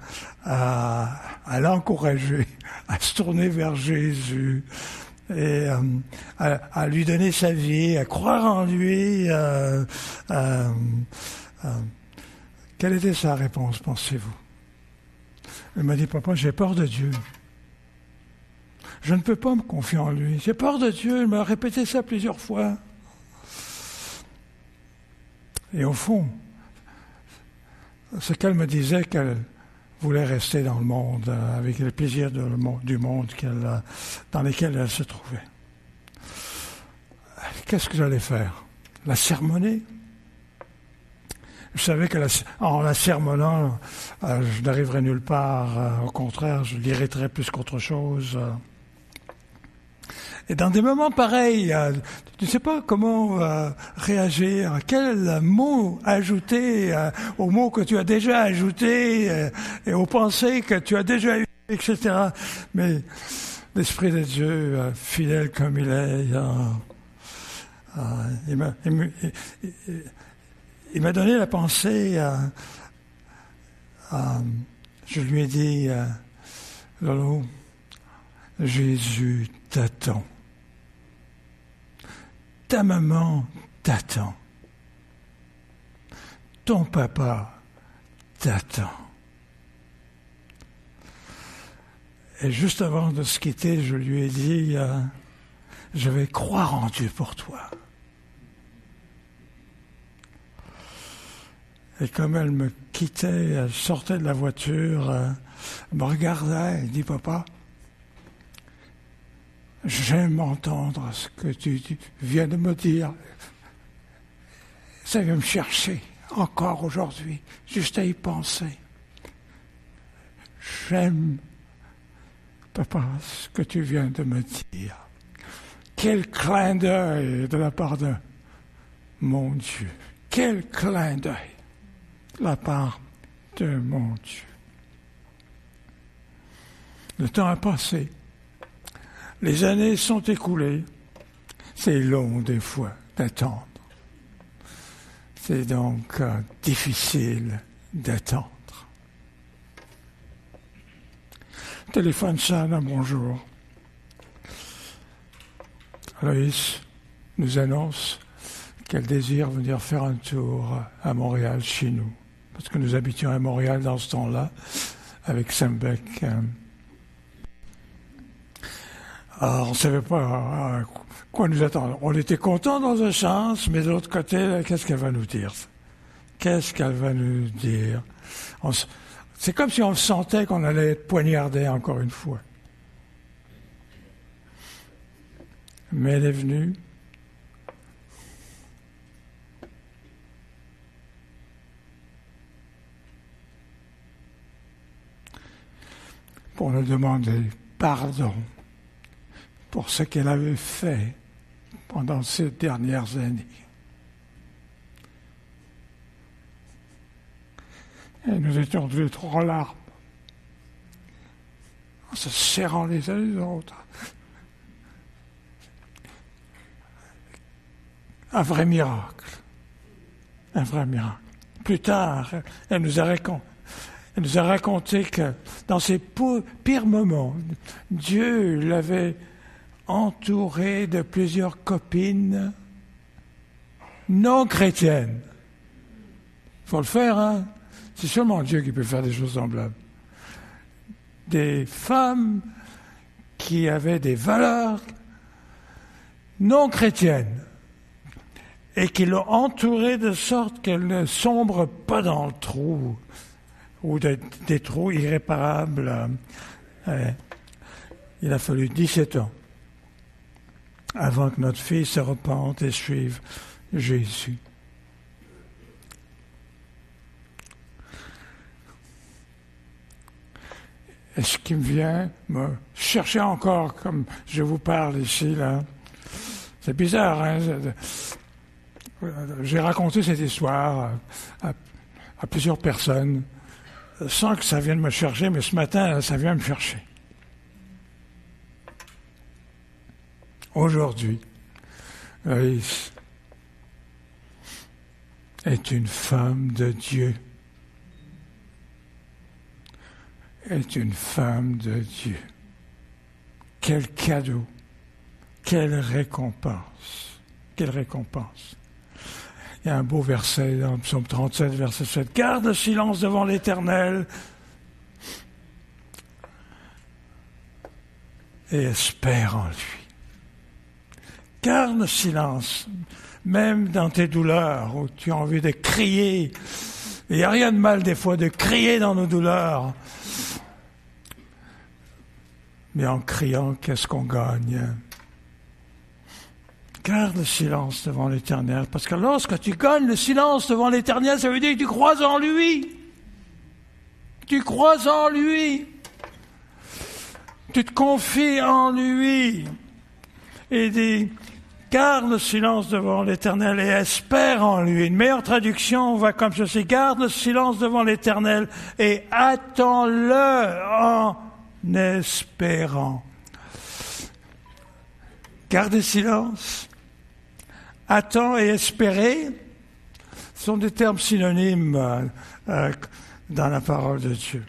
à l'encourager, à se tourner vers Jésus et à lui donner sa vie, à croire en lui. Quelle était sa réponse, pensez-vous? Elle m'a dit, papa, j'ai peur de Dieu. Je ne peux pas me confier en lui. J'ai peur de Dieu. Elle m'a répété ça plusieurs fois. Et au fond, ce qu'elle me disait, qu'elle voulait rester dans le monde, avec les plaisirs du monde dans lesquels elle se trouvait. Qu'est-ce que j'allais faire? La sermonner? Je savais qu'en la sermonnant, je n'arriverais nulle part. Au contraire, je l'irriterais plus qu'autre chose. Et dans des moments pareils, tu ne sais pas comment réagir, quel mot ajouter aux mots que tu as déjà ajoutés et aux pensées que tu as déjà eues, etc. Mais l'Esprit de Dieu, fidèle comme il est, il m'a donné la pensée, je lui ai dit, Lolo, Jésus t'attend. Ta maman t'attend. Ton papa t'attend. Et juste avant de se quitter, je lui ai dit, je vais croire en Dieu pour toi. Et comme elle me quittait, elle sortait de la voiture, elle me regardait, elle dit, papa, j'aime entendre ce que tu viens de me dire. Ça vient me chercher encore aujourd'hui, juste à y penser. J'aime, papa, ce que tu viens de me dire. Quel clin d'œil de la part de mon Dieu. Quel clin d'œil de la part de mon Dieu. Le temps a passé. Les années sont écoulées. C'est long des fois d'attendre. C'est donc difficile d'attendre. Téléphone sonne, bonjour. Loïs nous annonce qu'elle désire venir faire un tour à Montréal chez nous. Parce que nous habitions à Montréal dans ce temps-là, avec Sembec. Alors, on ne savait pas quoi nous attendre. On était contents dans un sens, mais de l'autre côté, qu'est-ce qu'elle va nous dire? Qu'est-ce qu'elle va nous dire? C'est comme si on sentait qu'on allait être poignardé encore une fois. Mais elle est venue. Pour nous demander pardon pour ce qu'elle avait fait pendant ces dernières années. Et nous étions tous les trois en larmes, en se serrant les uns les autres. Un vrai miracle. Un vrai miracle. Plus tard, elle nous a raconté que dans ses pires moments, Dieu l'avait entouré de plusieurs copines non chrétiennes. Il faut le faire, hein? C'est seulement Dieu qui peut faire des choses semblables. Des femmes qui avaient des valeurs non chrétiennes et qui l'ont entourée de sorte qu'elle ne sombre pas dans le trou ou des trous irréparables. Il a fallu 17 ans avant que notre fille se repente et suive Jésus. Et ce qui me vient me chercher encore, comme je vous parle ici, là, c'est bizarre, hein? J'ai raconté cette histoire à plusieurs personnes, sans que ça vienne me chercher, mais ce matin, ça vient me chercher. Aujourd'hui, Loïs est une femme de Dieu. Est une femme de Dieu. Quel cadeau, quelle récompense, quelle récompense. Il y a un beau verset dans le psaume 37, verset 7. Garde le silence devant l'Éternel et espère en lui. Garde le silence, même dans tes douleurs où tu as envie de crier. Il n'y a rien de mal des fois de crier dans nos douleurs. Mais en criant, qu'est-ce qu'on gagne? Garde le silence devant l'Éternel, parce que lorsque tu gagnes le silence devant l'Éternel, ça veut dire que tu crois en lui. Tu crois en lui. Tu te confies en lui. Et dis, garde le silence devant l'Éternel et espère en lui. Une meilleure traduction va comme ceci. Garde le silence devant l'Éternel et attends-le en espérant. Garder silence, attends et espérer sont des termes synonymes dans la parole de Dieu.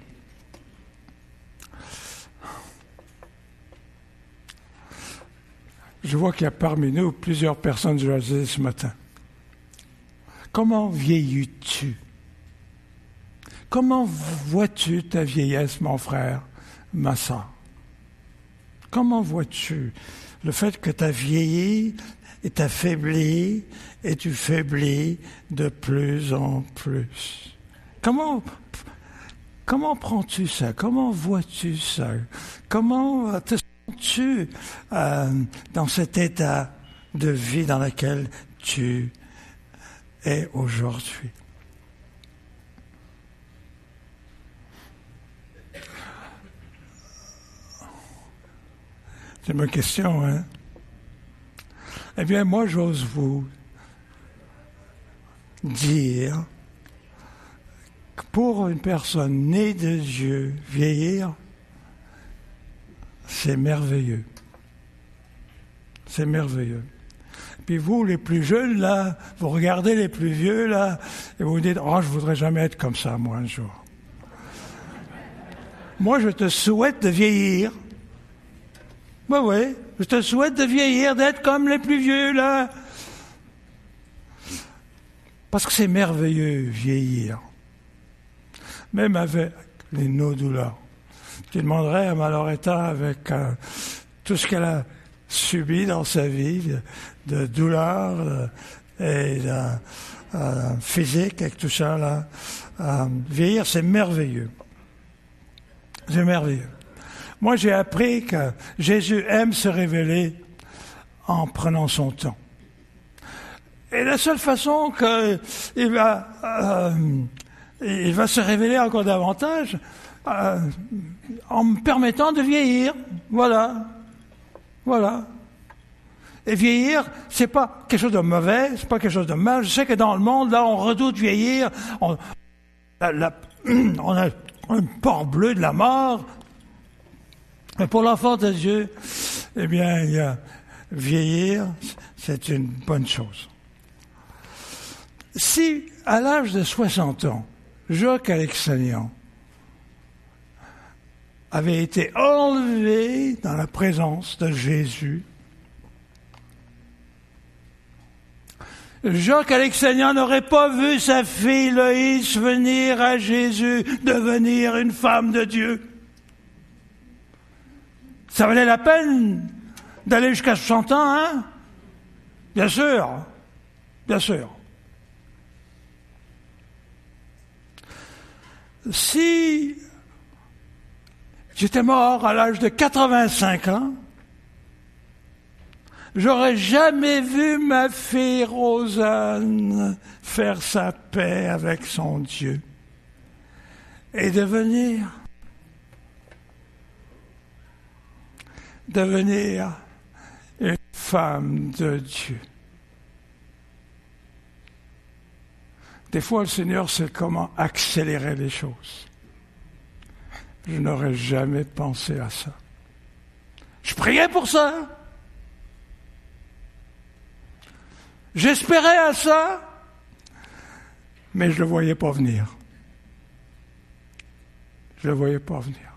Je vois qu'il y a parmi nous plusieurs personnes âgées ce matin. Comment vieillis-tu? Comment vois-tu ta vieillesse, mon frère, ma sœur? Comment vois-tu le fait que tu as vieilli et tu as faibli et tu faiblis de plus en plus? Comment prends-tu ça? Comment vois-tu ça? Comment te sens-tu dans cet état de vie dans lequel tu es aujourd'hui? C'est ma question, hein? Eh bien, moi, j'ose vous dire que pour une personne née de Dieu, vieillir, c'est merveilleux. C'est merveilleux. Puis vous, les plus jeunes, là, vous regardez les plus vieux, là, et vous vous dites, oh, je voudrais jamais être comme ça, moi, un jour. Moi, je te souhaite de vieillir. Ben oui, je te souhaite de vieillir, d'être comme les plus vieux, là. Parce que c'est merveilleux, vieillir. Même avec nos douleurs. Tu demanderais à ma Loretta, avec tout ce qu'elle a subi dans sa vie, de douleurs et physique, avec tout ça, là. Vieillir, c'est merveilleux. C'est merveilleux. Moi, j'ai appris que Jésus aime se révéler en prenant son temps. Et la seule façon qu'il va se révéler encore davantage, en me permettant de vieillir. Voilà. Voilà. Et vieillir, c'est pas quelque chose de mauvais, c'est pas quelque chose de mal. Je sais que dans le monde, là, on redoute vieillir. on a un port bleu de la mort. Mais pour l'enfant de Dieu, eh bien, vieillir, c'est une bonne chose. Si, à l'âge de 60 ans, Jacques Alexanian avait été enlevé dans la présence de Jésus, Jacques Alexanian n'aurait pas vu sa fille Loïs venir à Jésus, devenir une femme de Dieu. Ça valait la peine d'aller jusqu'à 60 ans, hein? Bien sûr, bien sûr. Si j'étais mort à l'âge de 85 ans, j'aurais jamais vu ma fille Rosanne faire sa paix avec son Dieu et devenir une femme de Dieu. Des fois, le Seigneur sait comment accélérer les choses. Je n'aurais jamais pensé à ça. Je priais pour ça. J'espérais à ça, mais je ne le voyais pas venir. Je ne le voyais pas venir.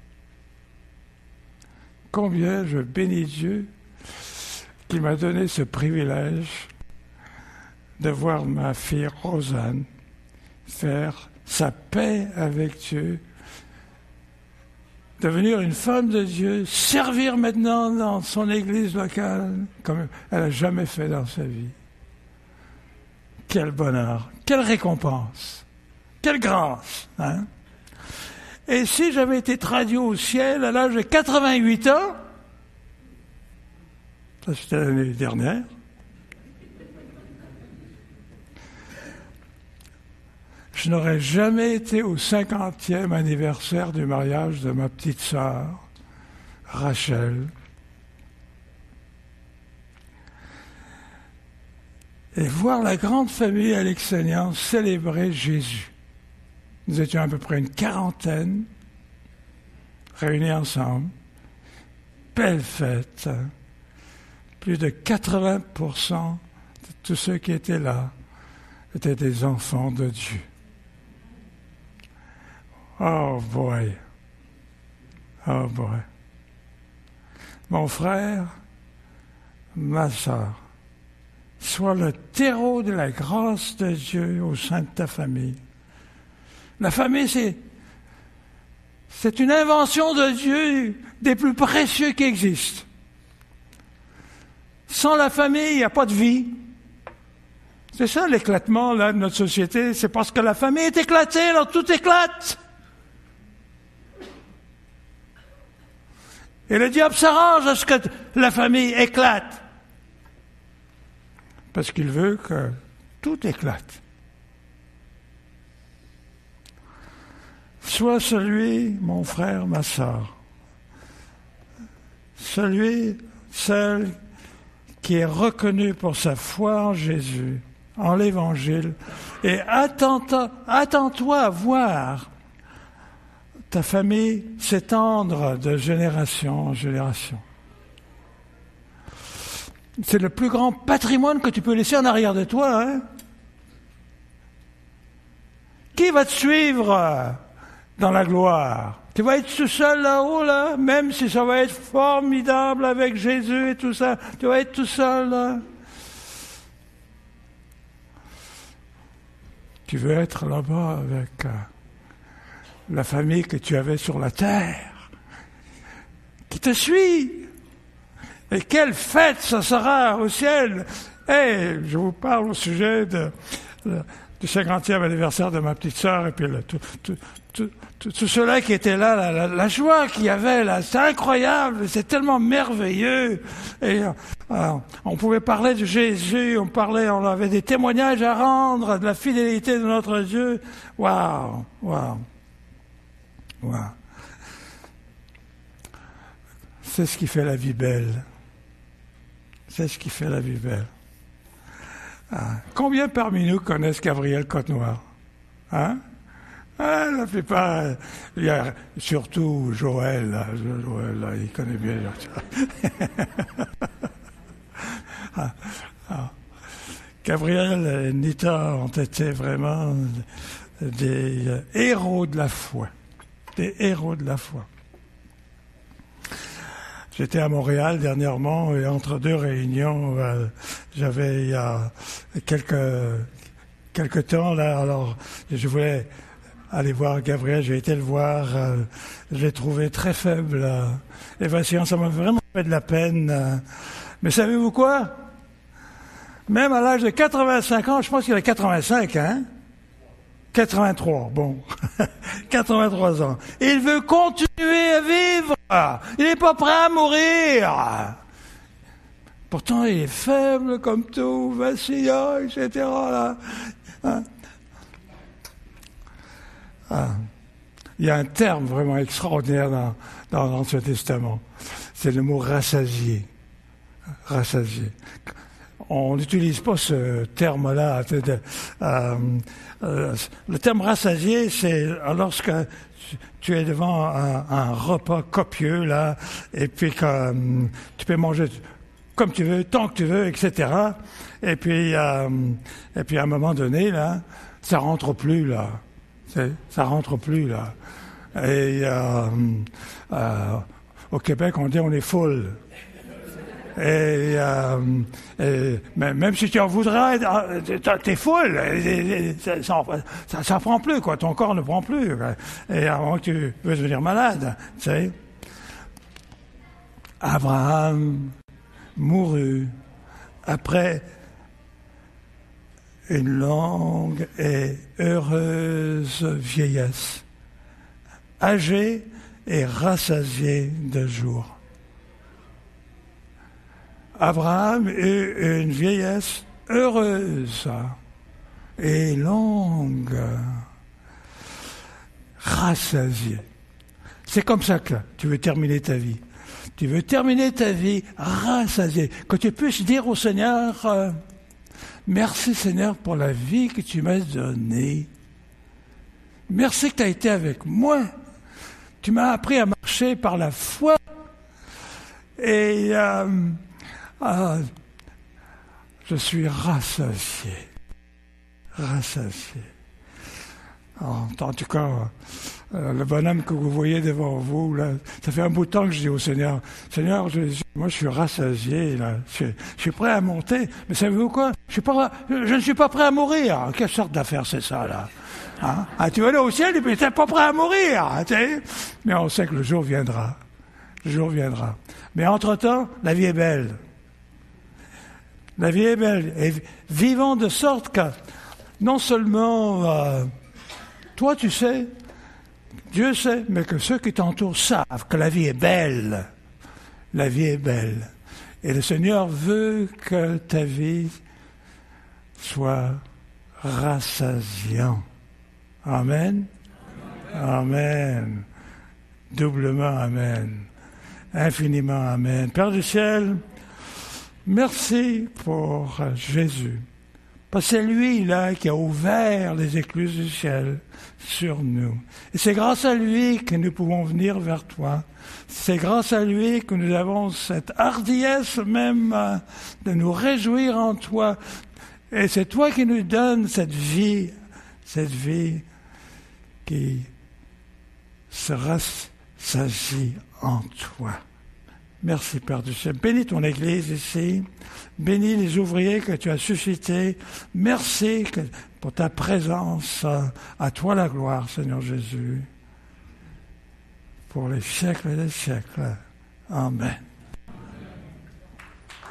Combien je bénis Dieu qui m'a donné ce privilège de voir ma fille Rosanne faire sa paix avec Dieu, devenir une femme de Dieu, servir maintenant dans son église locale comme elle n'a jamais fait dans sa vie. Quel bonheur, quelle récompense, quelle grâce, hein? Et si j'avais été traduit au ciel à l'âge de 88 ans, ça c'était l'année dernière, je n'aurais jamais été au 50e anniversaire du mariage de ma petite sœur, Rachel. Et voir la grande famille Alexanian célébrer Jésus. Nous étions à peu près une quarantaine, réunis ensemble. Belle fête. Plus de 80% de tous ceux qui étaient là étaient des enfants de Dieu. Oh boy. Oh boy. Mon frère, ma sœur, sois le terreau de la grâce de Dieu au sein de ta famille. La famille, c'est une invention de Dieu des plus précieux qui existent. Sans la famille, il n'y a pas de vie. C'est ça l'éclatement là, de notre société. C'est parce que la famille est éclatée, alors tout éclate. Et le diable s'arrange à ce que la famille éclate. Parce qu'il veut que tout éclate. Sois celui, mon frère, ma sœur, celle qui est reconnu pour sa foi en Jésus, en l'Évangile, et attends-toi à voir ta famille s'étendre de génération en génération. C'est le plus grand patrimoine que tu peux laisser en arrière de toi, hein? Qui va te suivre dans la gloire? Tu vas être tout seul là-haut, là, même si ça va être formidable avec Jésus et tout ça, tu vas être tout seul, là. Tu veux être là-bas avec la famille que tu avais sur la terre, qui te suit. Et quelle fête ça sera au ciel! Et je vous parle au sujet du 50e anniversaire de ma petite sœur, et puis tous ceux-là qui étaient là, la joie qu'il y avait là, c'est incroyable, c'est tellement merveilleux. Et on pouvait parler de Jésus, on avait des témoignages à rendre de la fidélité de notre Dieu. Waouh, waouh, waouh. C'est ce qui fait la vie belle. C'est ce qui fait la vie belle. Combien parmi nous connaissent Gabriel Côte-Noire? Hein? Ah, la plupart, il y a surtout Joël, là, il connaît bien. Gabriel et Nita ont été vraiment des héros de la foi. Des héros de la foi. J'étais à Montréal dernièrement et entre deux réunions, j'avais il y a quelques temps là, alors je voulais aller voir Gabriel, j'ai été le voir, je l'ai trouvé très faible. Et Vincent, ça m'a vraiment fait de la peine. Mais savez-vous quoi? Même à l'âge de 85 ans, je pense qu'il a 85, hein? 83, bon. 83 ans. Il veut continuer à vivre. Il n'est pas prêt à mourir. Pourtant, il est faible comme tout, vacillant, etc. Là. Hein? Il y a un terme vraiment extraordinaire dans l'Ancien Testament. C'est le mot rassasié. Rassasié. On n'utilise pas ce terme-là. Le terme rassasié, c'est lorsque tu es devant un repas copieux, là, et puis que tu peux manger comme tu veux, tant que tu veux, etc. Et puis à un moment donné, là, ça rentre plus, là. Ça rentre plus, là. Et au Québec, on dit on est full. Et même si tu en voudrais, t'es full. Ça prend plus, quoi. Ton corps ne prend plus. Et avant que tu veux devenir malade, tu sais. Abraham mourut après une longue et heureuse vieillesse, âgé et rassasié de jours. Abraham eut une vieillesse heureuse et longue, rassasiée. C'est comme ça que tu veux terminer ta vie. Tu veux terminer ta vie rassasié. Que tu puisses dire au Seigneur, merci Seigneur pour la vie que tu m'as donnée. Merci que tu as été avec moi. Tu m'as appris à marcher par la foi. Et je suis rassasié. Rassasié. En tout cas, le bonhomme que vous voyez devant vous, là, ça fait un bout de temps que je dis au Seigneur, Seigneur, moi je suis rassasié, là, je suis prêt à monter, mais savez-vous quoi? Je ne suis pas prêt à mourir. Quelle sorte d'affaire c'est ça, là? Hein? Ah, tu vas aller au ciel et puis tu n'es pas prêt à mourir, tu sais? Mais on sait que le jour viendra. Le jour viendra. Mais entre-temps, la vie est belle. La vie est belle. Et vivons de sorte que, non seulement toi tu sais, Dieu sait, mais que ceux qui t'entourent savent que la vie est belle. La vie est belle. Et le Seigneur veut que ta vie soit rassasiante. Amen. Amen. Doublement amen. Infiniment amen. Père du ciel, merci pour Jésus. Parce que c'est lui, là, qui a ouvert les écluses du ciel sur nous. Et c'est grâce à lui que nous pouvons venir vers toi. C'est grâce à lui que nous avons cette hardiesse même de nous réjouir en toi. Et c'est toi qui nous donnes cette vie qui se rassasie en toi. Merci, Père du ciel. Bénis ton Église ici. Bénis les ouvriers que tu as suscités. Merci pour ta présence. À toi la gloire, Seigneur Jésus. Pour les siècles et les siècles. Amen.